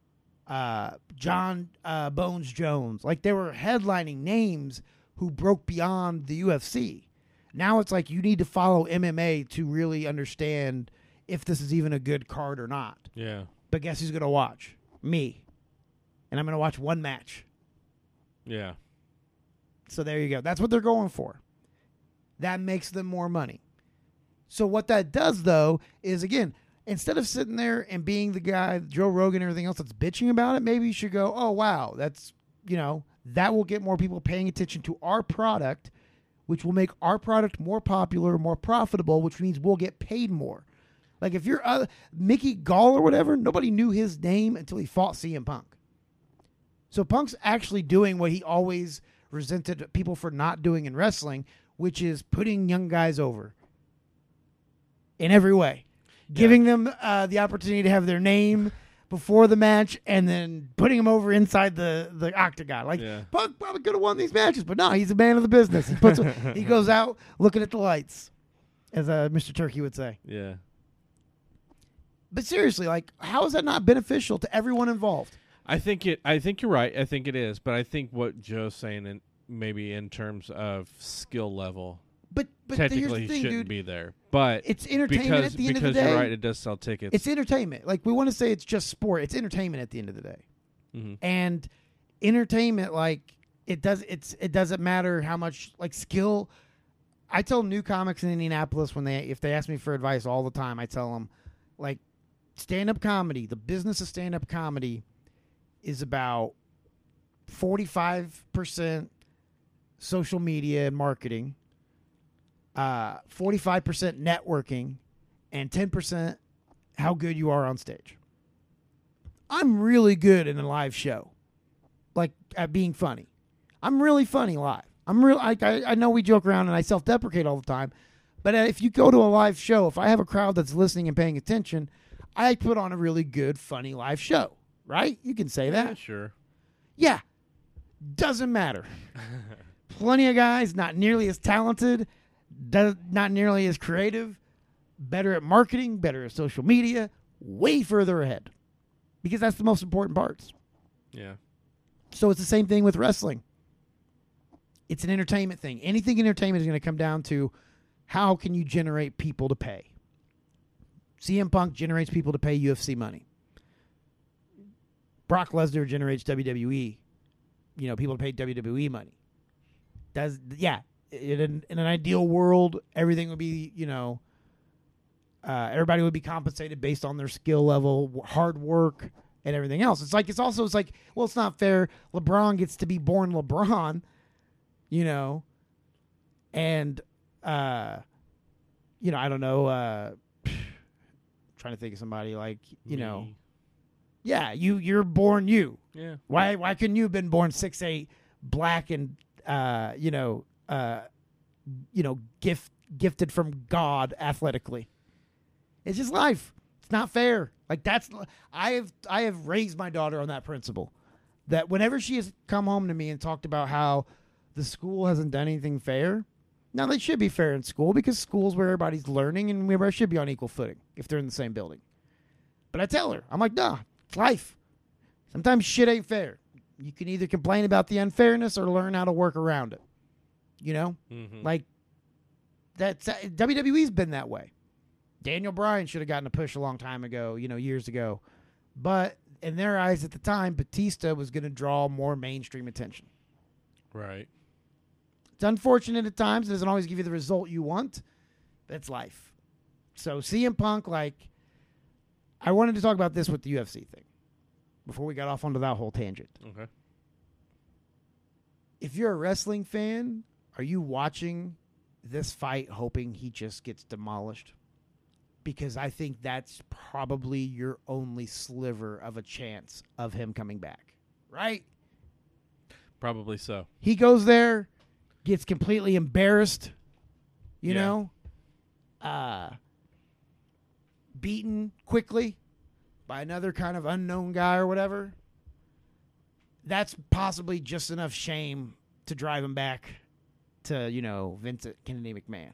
John Bones Jones. Like, they were headlining names who broke beyond the UFC. Now it's like you need to follow MMA to really understand if this is even a good card or not. Yeah. But guess who's going to watch? Me. And I'm going to watch one match. Yeah. So there you go. That's what they're going for. That makes them more money. So what that does, though, is, again, instead of sitting there and being the guy, Joe Rogan and everything else that's bitching about it, maybe you should go, oh, wow, that's, that will get more people paying attention to our product, which will make our product more popular, more profitable, which means we'll get paid more. Like, if you're Mickey Gall or whatever, nobody knew his name until he fought CM Punk. So Punk's actually doing what he always resented people for not doing in wrestling, which is putting young guys over in every way. Giving them the opportunity to have their name before the match, and then putting them over inside the octagon. Like, Punk probably could have won these matches, but no, he's a man of the business. He goes out looking at the lights, as Mr. Turkey would say. Yeah. But seriously, like, how is that not beneficial to everyone involved? I think you're right. I think it is, but I think what Joe's saying, and maybe in terms of skill level, but technically here's the he thing, shouldn't dude. be there. But It's entertainment at the end of the day. Because you're right, it does sell tickets. It's entertainment. Like, we want to say it's just sport. It's entertainment at the end of the day. Mm-hmm. And entertainment, like, it doesn't matter how much, like, skill. I tell new comics in Indianapolis if they ask me for advice all the time, I tell them, like, stand-up comedy, the business of stand-up comedy is about 45% social media and marketing, 45% networking, and 10% how good you are on stage. I'm really good in a live show, like at being funny. I'm really funny live. I know we joke around and I self-deprecate all the time, but if you go to a live show, if I have a crowd that's listening and paying attention, I put on a really good, funny live show, right? You can say that. Yeah, sure. Yeah. Doesn't matter. Plenty of guys, not nearly as talented, not nearly as creative, better at marketing, better at social media, way further ahead. Because that's the most important parts. Yeah. So it's the same thing with wrestling. It's an entertainment thing. Anything in entertainment is going to come down to how can you generate people to pay. CM Punk generates people to pay UFC money. Brock Lesnar generates WWE, people to pay WWE money. In an ideal world, everything would be, everybody would be compensated based on their skill level, hard work, and everything else. It's like, well, it's not fair. LeBron gets to be born LeBron, and I don't know. Trying to think of somebody like Me. Yeah, you're born you. Yeah. Why couldn't you have been born 6'8", black and gifted from God athletically? It's just life. It's not fair. Like I have raised my daughter on that principle. That whenever she has come home to me and talked about how the school hasn't done anything fair, now they should be fair in school because school's where everybody's learning and everybody should be on equal footing if they're in the same building. But I tell her, I'm like, nah, it's life. Sometimes shit ain't fair. You can either complain about the unfairness or learn how to work around it. Mm-hmm. Like that's WWE's been that way. Daniel Bryan should have gotten a push a long time ago, years ago. But in their eyes at the time, Batista was going to draw more mainstream attention. Right. It's unfortunate at times. It doesn't always give you the result you want. That's life. So CM Punk, I wanted to talk about this with the UFC thing before we got off onto that whole tangent. Okay. If you're a wrestling fan, are you watching this fight hoping he just gets demolished? Because I think that's probably your only sliver of a chance of him coming back. Right? Probably so. He goes there, gets completely embarrassed, beaten quickly by another kind of unknown guy or whatever. That's possibly just enough shame to drive him back to, Vincent Kennedy McMahon.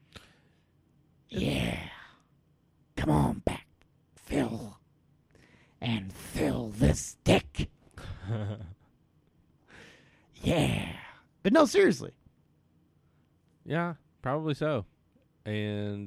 Yeah. Come on back, Phil, and fill this dick. Yeah. But no, seriously. Yeah, probably so. And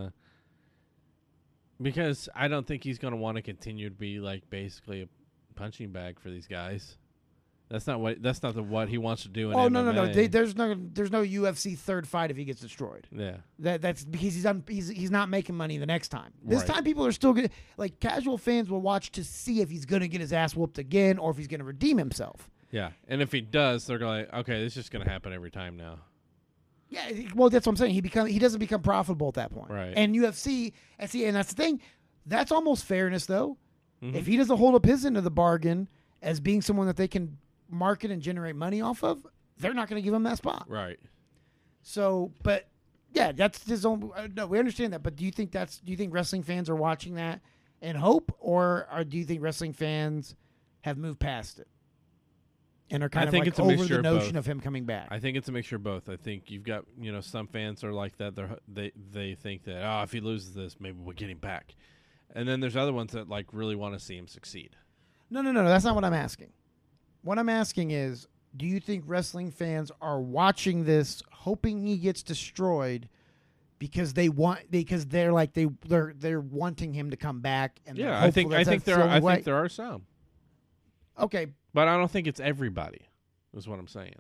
because I don't think he's going to want to continue to be basically a punching bag for these guys. That's not what he wants to do in MMA. No. There's no UFC third fight if he gets destroyed. Yeah. That's because he's not making money the next time. This Right. time people are still good. Casual fans will watch to see if he's going to get his ass whooped again or if he's going to redeem himself. Yeah. And if he does, they're going to okay, this is just going to happen every time now. Yeah, well, that's what I'm saying. He doesn't become profitable at that point. Right. And UFC, and that's the thing. That's almost fairness, though. Mm-hmm. If he doesn't hold up his end of the bargain as being someone that they can market and generate money off of, they're not going to give him that spot. Right. So, but yeah, that's his own. No, we understand that. But do you think wrestling fans are watching that in hope, or do you think wrestling fans have moved past it and are kind of it's a over mixture the of notion both. of him coming back? I think it's a mixture of both. I think you've got some fans are like that. They think that if he loses this, maybe we'll get him back, and then there's other ones that really want to see him succeed. No. That's not what I'm asking. What I'm asking is, do you think wrestling fans are watching this hoping he gets destroyed because they're wanting him to come back? And Yeah, I think there are some. Okay, But I don't think it's everybody, is what I'm saying.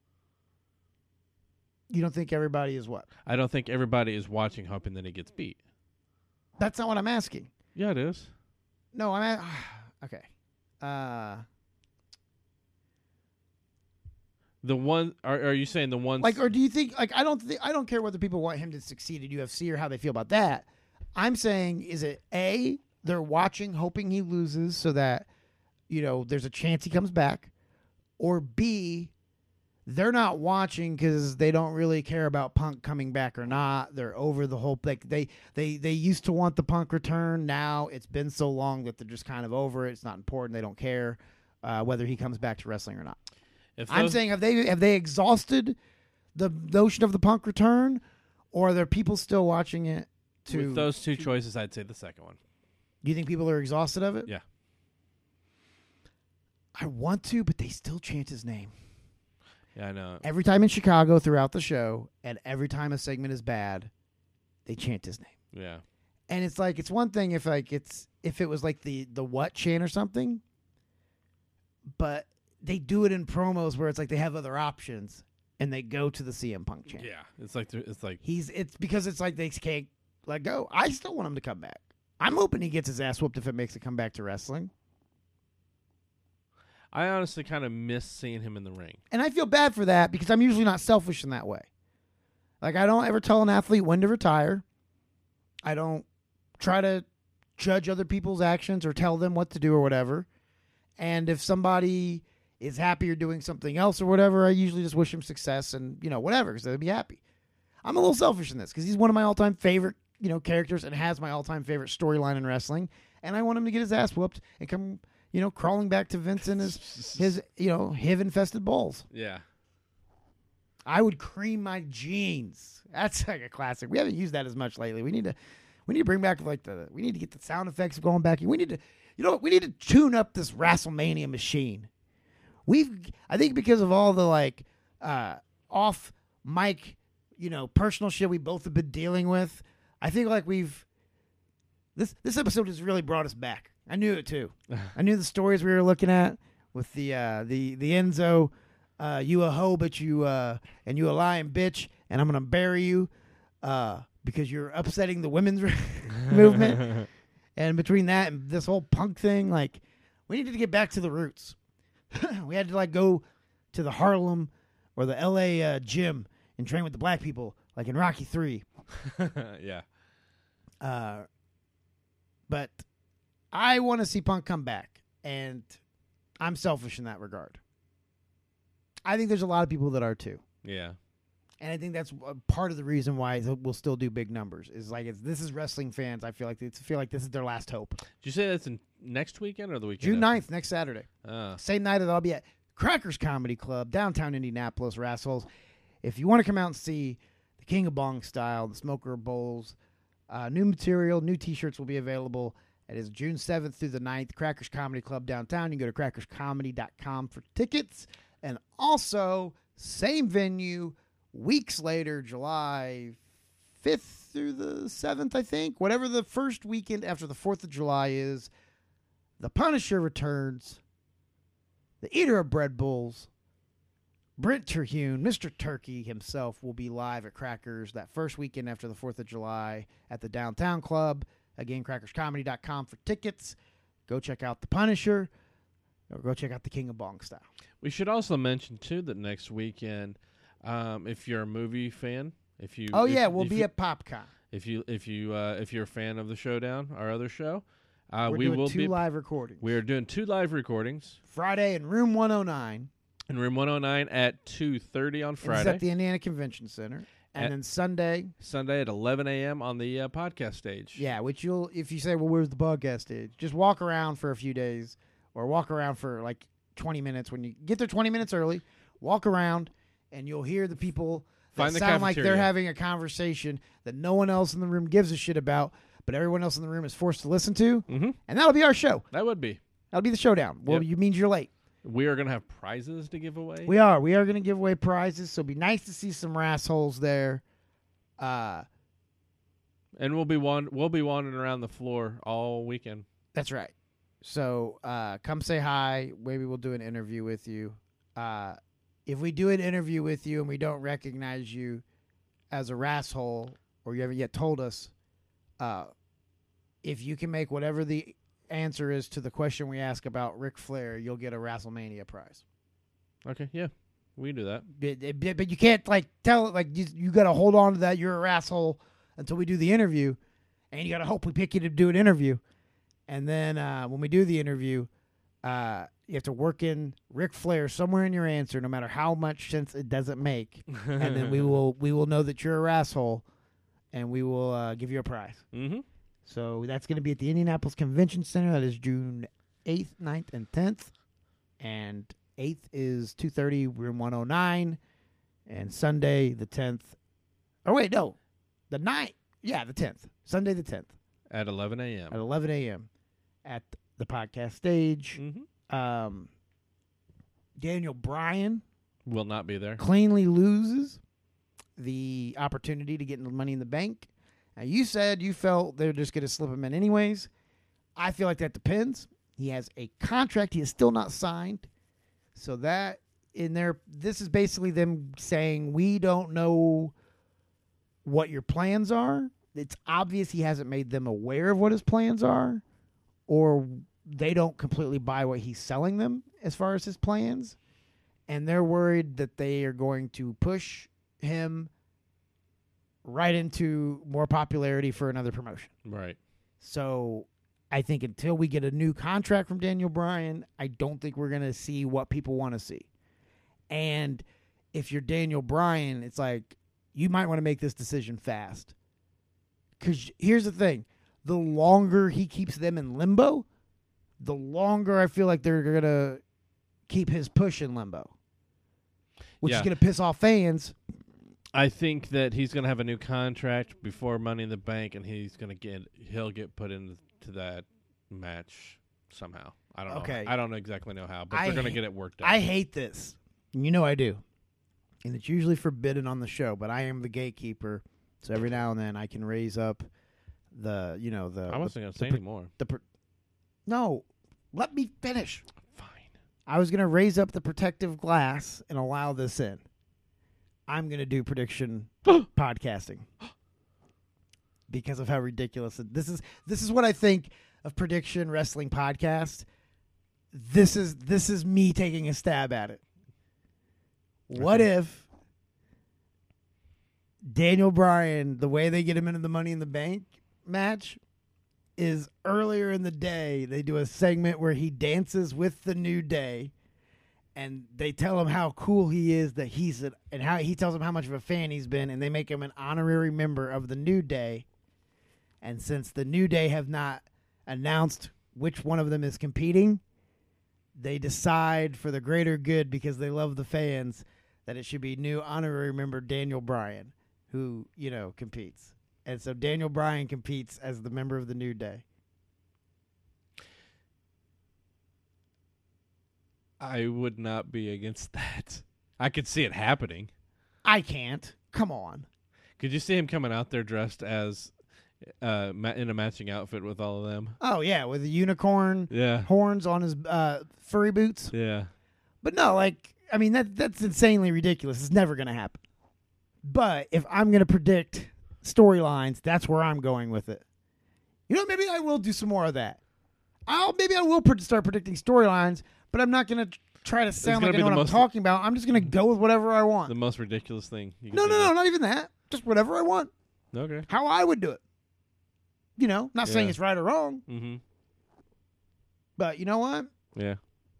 you don't think everybody is what? I don't think everybody is watching hoping that he gets beat. That's not what I'm asking. Yeah, it is. No, okay. The one are you saying the ones Or do you think I don't care whether people want him to succeed at UFC or how they feel about that. I'm saying, is it A, they're watching hoping he loses so that there's a chance he comes back, or B, they're not watching because they don't really care about Punk coming back or not. They're over the whole they used to want the Punk return. Now it's been so long that they're just kind of over it. It's not important. They don't care whether he comes back to wrestling or not. I'm saying, have they exhausted the notion of the Punk return, or are there people still watching it? With those two choices, I'd say the second one. Do you think people are exhausted of it? Yeah. I want to, but they still chant his name. Yeah, I know. Every time in Chicago throughout the show, and every time a segment is bad, they chant his name. Yeah. And it's one thing if it was like the what chant or something, but they do it in promos where it's like they have other options and they go to the CM Punk chant. Yeah. It's like it's because it's like they can't let go. I still want him to come back. I'm hoping he gets his ass whooped if it makes it come back to wrestling. I honestly kind of miss seeing him in the ring. And I feel bad for that because I'm usually not selfish in that way. I don't ever tell an athlete when to retire. I don't try to judge other people's actions or tell them what to do or whatever. And if somebody is happy or doing something else or whatever, I usually just wish him success and, whatever, because they'll be happy. I'm a little selfish in this because he's one of my all-time favorite, characters and has my all-time favorite storyline in wrestling. And I want him to get his ass whooped and come, crawling back to Vince and his HIV-infested balls. Yeah. I would cream my jeans. That's like a classic. We haven't used that as much lately. We need to bring back we need to get the sound effects going back. We need to, we need to tune up this WrestleMania machine. I think because of all the off mic, personal shit we both have been dealing with, I think this episode has really brought us back. I knew it too. I knew the stories we were looking at with the Enzo, you a hoe, but you a lying bitch, and I'm gonna bury you, because you're upsetting the women's movement. And between that and this whole Punk thing, we needed to get back to the roots. We had to go to the Harlem or the LA gym and train with the black people, like in Rocky 3. Yeah. But I want to see Punk come back, and I'm selfish in that regard. I think there's a lot of people that are too. Yeah. And I think that's part of the reason why we'll still do big numbers. This is wrestling fans. I feel like this is their last hope. Did you say that's next weekend or the weekend? June after? 9th, next Saturday. Oh. Same night that I'll be at Crackers Comedy Club, downtown Indianapolis, Rassholes. If you want to come out and see the King of Bong Style, the Smoker Bowls, new material, new T-shirts will be available. It is June 7th through the 9th, Crackers Comedy Club downtown. You can go to crackerscomedy.com for tickets. And also, same venue, weeks later, July 5th through the 7th, I think. Whatever the first weekend after the 4th of July is, The Punisher returns. The Eater of Bread Bulls, Brent Terhune, Mr. Turkey himself, will be live at Crackers that first weekend after the 4th of July at the Downtown Club. Again, crackerscomedy.com for tickets. Go check out The Punisher, or go check out the King of Bong Style. We should also mention, too, that next weekend, if you're a movie fan, we'll be at PopCon. If you're a fan of the Showdown, our other show, we will do 2 live recordings. We are doing 2 live recordings. Friday in Room 109. In Room 109 at 2:30 on Friday. It's at the Indiana Convention Center. And then Sunday at 11 a.m. on the podcast stage. Yeah, which if you say, well, where's the podcast stage? Just walk around for a few days, or walk around for 20 minutes. When you get there 20 minutes early, walk around, and you'll hear the people that sound like they're having a conversation that no one else in the room gives a shit about, but everyone else in the room is forced to listen to. Mm-hmm. And that'll be our show. That would be. That'll be the Showdown. Well, Yep. you means you're late. We are going to have prizes to give away. We are going to give away prizes, so it'd be nice to see some rassholes there. And we'll be wandering around the floor all weekend. That's right. So come say hi. Maybe we'll do an interview with you. If we do an interview with you and we don't recognize you as a rasshole, or you haven't yet told us, if you can make whatever the answer is to the question we ask about Ric Flair, you'll get a WrestleMania prize. Okay, yeah. We can do that. But you can't tell you got to hold on to that you're a asshole until we do the interview, and you got to hope we pick you to do an interview, and then when we do the interview, you have to work in Ric Flair somewhere in your answer, no matter how much sense it doesn't make, and then we will know that you're a asshole, and we will give you a prize. Mm-hmm. So that's going to be at the Indianapolis Convention Center. That is June 8th, 9th, and 10th, and 8th is 2:30, room 109, and Sunday the 10th. Oh, wait, no. The 9th. Yeah, the 10th. Sunday the 10th. At 11 a.m. At 11 a.m. at the podcast stage. Mm-hmm. Daniel Bryan will not be there. Cleanly loses the opportunity to get Money in the Bank. Now, you said you felt they're just going to slip him in anyways. I feel like that depends. He has a contract he is still not signed. So that in there, this is basically them saying, we don't know what your plans are. It's obvious he hasn't made them aware of what his plans are, or they don't completely buy what he's selling them as far as his plans. And they're worried that they are going to push him right into more popularity for another promotion. Right. So I think until we get a new contract from Daniel Bryan, I don't think we're going to see what people want to see. And if you're Daniel Bryan, it's like you might want to make this decision fast. Because here's the thing. The longer he keeps them in limbo, the longer I feel like they're going to keep his push in limbo, which is going to piss off fans. I think that he's going to have a new contract before Money in the Bank, and he'll get put into that match somehow. I don't know. Okay. I don't exactly know how, but they're going to get it worked out. I hate this. You know I do. And it's usually forbidden on the show, but I am the gatekeeper, so every now and then I can raise up the. I wasn't going to say anymore. No, let me finish. Fine. I was going to raise up the protective glass and allow this in. I'm going to do prediction podcasting because of how ridiculous this is. This is what I think of prediction wrestling podcast. This is me taking a stab at it. What if Daniel Bryan, the way they get him into the Money in the Bank match is earlier in the day, they do a segment where he dances with the New Day, and they tell him how cool he is, that and how he tells him how much of a fan he's been, and they make him an honorary member of the New Day. And since the New Day have not announced which one of them is competing, they decide for the greater good, because they love the fans, that it should be new honorary member Daniel Bryan, who, competes. And so Daniel Bryan competes as the member of the New Day. I would not be against that. I could see it happening. I can't. Come on. Could you see him coming out there dressed as in a matching outfit with all of them? Oh, yeah, with the unicorn horns on his furry boots. Yeah. But no, that's insanely ridiculous. It's never going to happen. But if I'm going to predict storylines, that's where I'm going with it. Maybe I will do some more of that. Maybe I will start predicting storylines, but I'm not going to try to sound like I know what I'm talking about. I'm just going to go with whatever I want. The most ridiculous thing. No, not even that. Just whatever I want. Okay. How I would do it. Not saying it's right or wrong. Mm-hmm. But you know what? Yeah.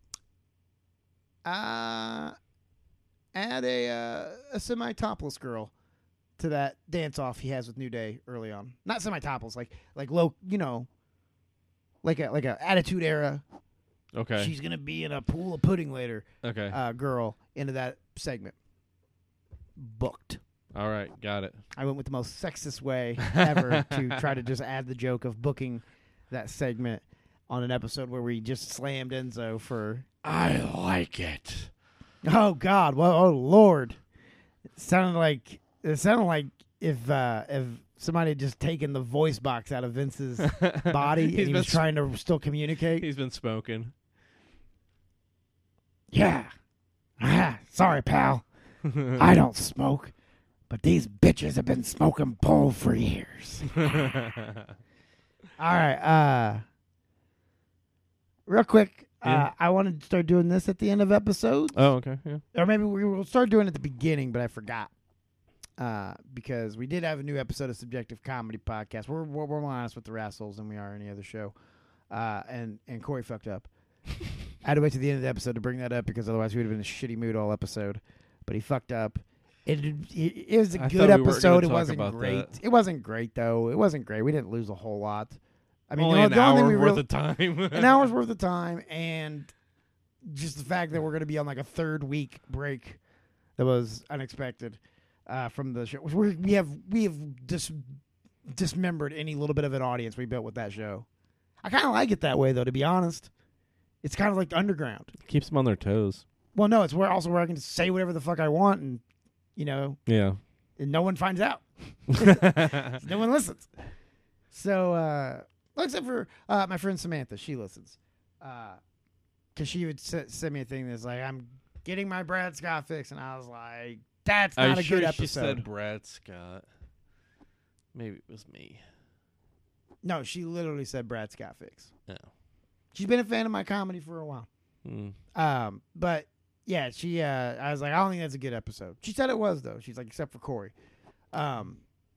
Add a semi-topless girl to that dance-off he has with New Day early on. Not semi-topless, like low, like a Attitude Era. Okay. She's gonna be in a pool of pudding later. Okay. Girl into that segment. Booked. All right, got it. I went with the most sexist way ever to try to just add the joke of booking that segment on an episode where we just slammed Enzo for. I like it. Oh God! Well, oh Lord! It sounded like if somebody had just taken the voice box out of Vince's body and he was trying to still communicate. He's been smoking. Yeah. Sorry, pal. I don't smoke, but these bitches have been smoking bowl for years. All right. Real quick, I wanted to start doing this at the end of episodes. Oh, okay. Yeah. Or maybe we will start doing it at the beginning, but I forgot. Because we did have a new episode of Subjective Comedy Podcast. We're more honest with the assholes than we are any other show. And Corey fucked up. I had to wait to the end of the episode to bring that up because otherwise we would have been in a shitty mood all episode. But he fucked up. It was a good episode. It wasn't great. It wasn't great, though. It wasn't great. We didn't lose a whole lot. I mean, only an hour worth of time. An hour's worth of time, and just the fact that we're going to be on like a 3rd week break that was unexpected from the show. We have dismembered any little bit of an audience we built with that show. I kind of like it that way, though. To be honest, it's kind of like Underground. Keeps them on their toes. Well, no, it's where I can just say whatever the fuck I want, and yeah, and no one finds out. No one listens. So. Except for my friend Samantha. She listens. Because she would send me a thing that's like, I'm getting my Brad Scott fix. And I was like, that's not a good episode. She said Brad Scott. Maybe it was me. No, she literally said Brad Scott fix. No. She's been a fan of my comedy for a while. But, yeah, she. I was like, I don't think that's a good episode. She said it was, though. She's like, except for Corey.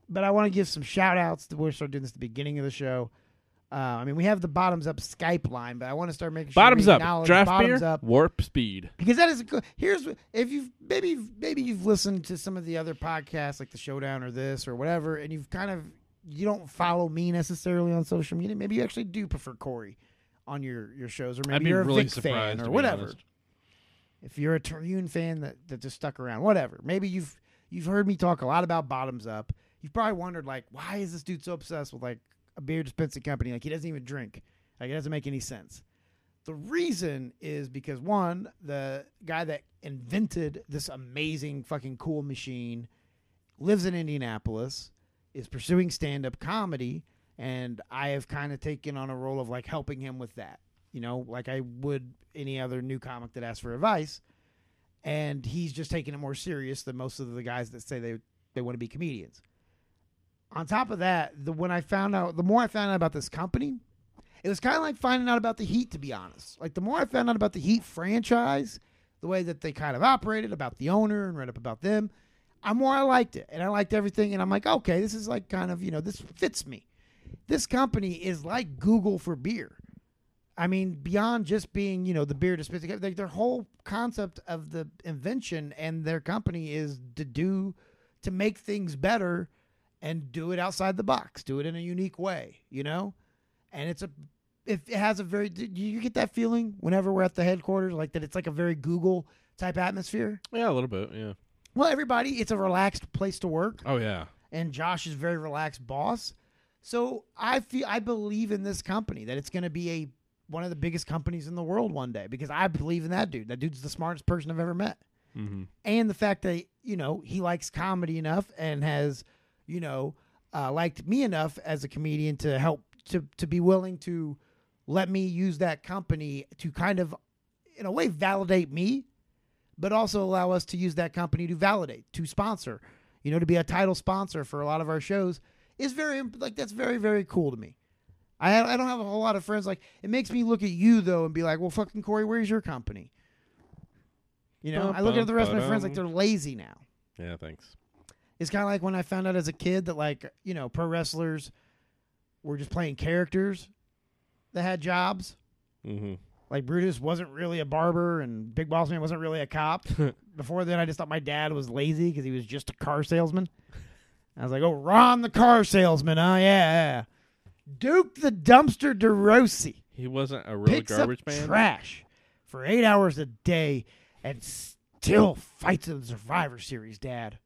But I want to give some shout-outs. We'll start doing this at the beginning of the show. I mean, we have the Bottoms Up Skype line, but I want to start making sure Bottoms we up, acknowledge draft Bottoms beer, Up. warp speed. Because that is here's if you've maybe you've listened to some of the other podcasts like the Showdown or this or whatever, and you've you don't follow me necessarily on social media. Maybe you actually do prefer Corey on your shows, or maybe I'd be you're a really Vic fan surprised, or to be whatever. honest. If you're a Terhune fan that just stuck around, whatever. Maybe you've heard me talk a lot about Bottoms Up. You've probably wondered like, why is this dude so obsessed with like a beer dispensing company? Like he doesn't even drink. Like it doesn't make any sense. The reason is because one, the guy that invented this amazing fucking cool machine lives in Indianapolis, is pursuing stand-up comedy, and I have kind of taken on a role of like helping him with that. You know, like I would any other new comic that asks for advice. And he's just taking it more serious than most of the guys that say they want to be comedians. On top of that, the more I found out about this company, it was kind of like finding out about the Heat, to be honest. Like the more I found out about the Heat franchise, the way that they kind of operated, about the owner and read up about them, the more I liked it. And I liked everything. And I'm like, okay, this is like kind of, this fits me. This company is like Google for beer. I mean, beyond just being, the beer dispensing, like their whole concept of the invention and their company is to make things better and do it outside the box, do it in a unique way, And it has a very, do you get that feeling whenever we're at the headquarters, like that it's like a very Google type atmosphere? Yeah, a little bit, yeah. Well, it's a relaxed place to work. Oh, yeah. And Josh is a very relaxed boss. So I believe in this company, that it's going to be one of the biggest companies in the world one day, because I believe in that dude. That dude's the smartest person I've ever met. Mm-hmm. And the fact that, he likes comedy enough and has, liked me enough as a comedian to help to be willing to let me use that company to kind of, in a way, validate me, but also allow us to use that company to sponsor, to be a title sponsor for a lot of our shows is that's very, very cool to me. I don't have a whole lot of friends. Like, it makes me look at you, though, and be like, well, fucking Corey, where's your company? I look at the rest of my friends like they're lazy now. Yeah, thanks. It's kind of like when I found out as a kid that, like, pro wrestlers were just playing characters that had jobs. Mm-hmm. Like, Brutus wasn't really a barber and Big Boss Man wasn't really a cop. Before then, I just thought my dad was lazy because he was just a car salesman. I was like, oh, Ron the car salesman, huh? Yeah. Duke the Dumpster DeRossi. He wasn't a real garbage man? Trash for 8 hours a day and still fights in the Survivor Series, Dad.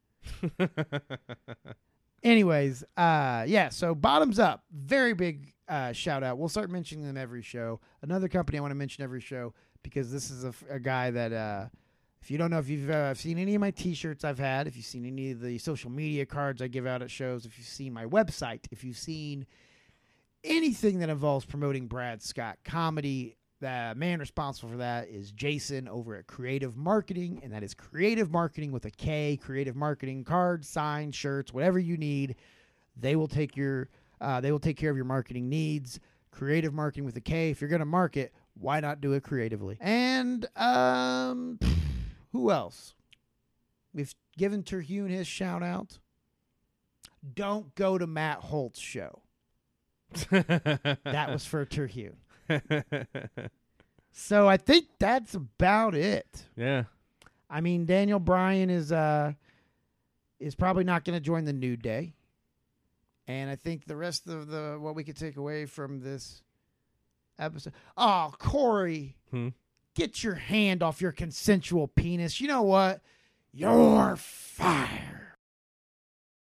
Anyways, so Bottoms Up, very big shout out. We'll start mentioning them every show. Another company I want to mention every show because this is a guy that, if you don't know, if you've seen any of my T-shirts I've had, if you've seen any of the social media cards I give out at shows, if you've seen my website, if you've seen anything that involves promoting Brad Scott comedy, the man responsible for that is Jason over at Creative Marketing, and that is Creative Marketing with a K. Creative Marketing, cards, signs, shirts, whatever you need. They will take care of your marketing needs. Creative Marketing with a K. If you're going to market, why not do it creatively? And who else? We've given Terhune his shout out. Don't go to Matt Holt's show. That was for Terhune. So I think that's about it. Yeah. I mean, Daniel Bryan is probably not going to join the New Day. And I think the rest of what we could take away from this episode. Oh, Corey, get your hand off your consensual penis. You know what? You're fired.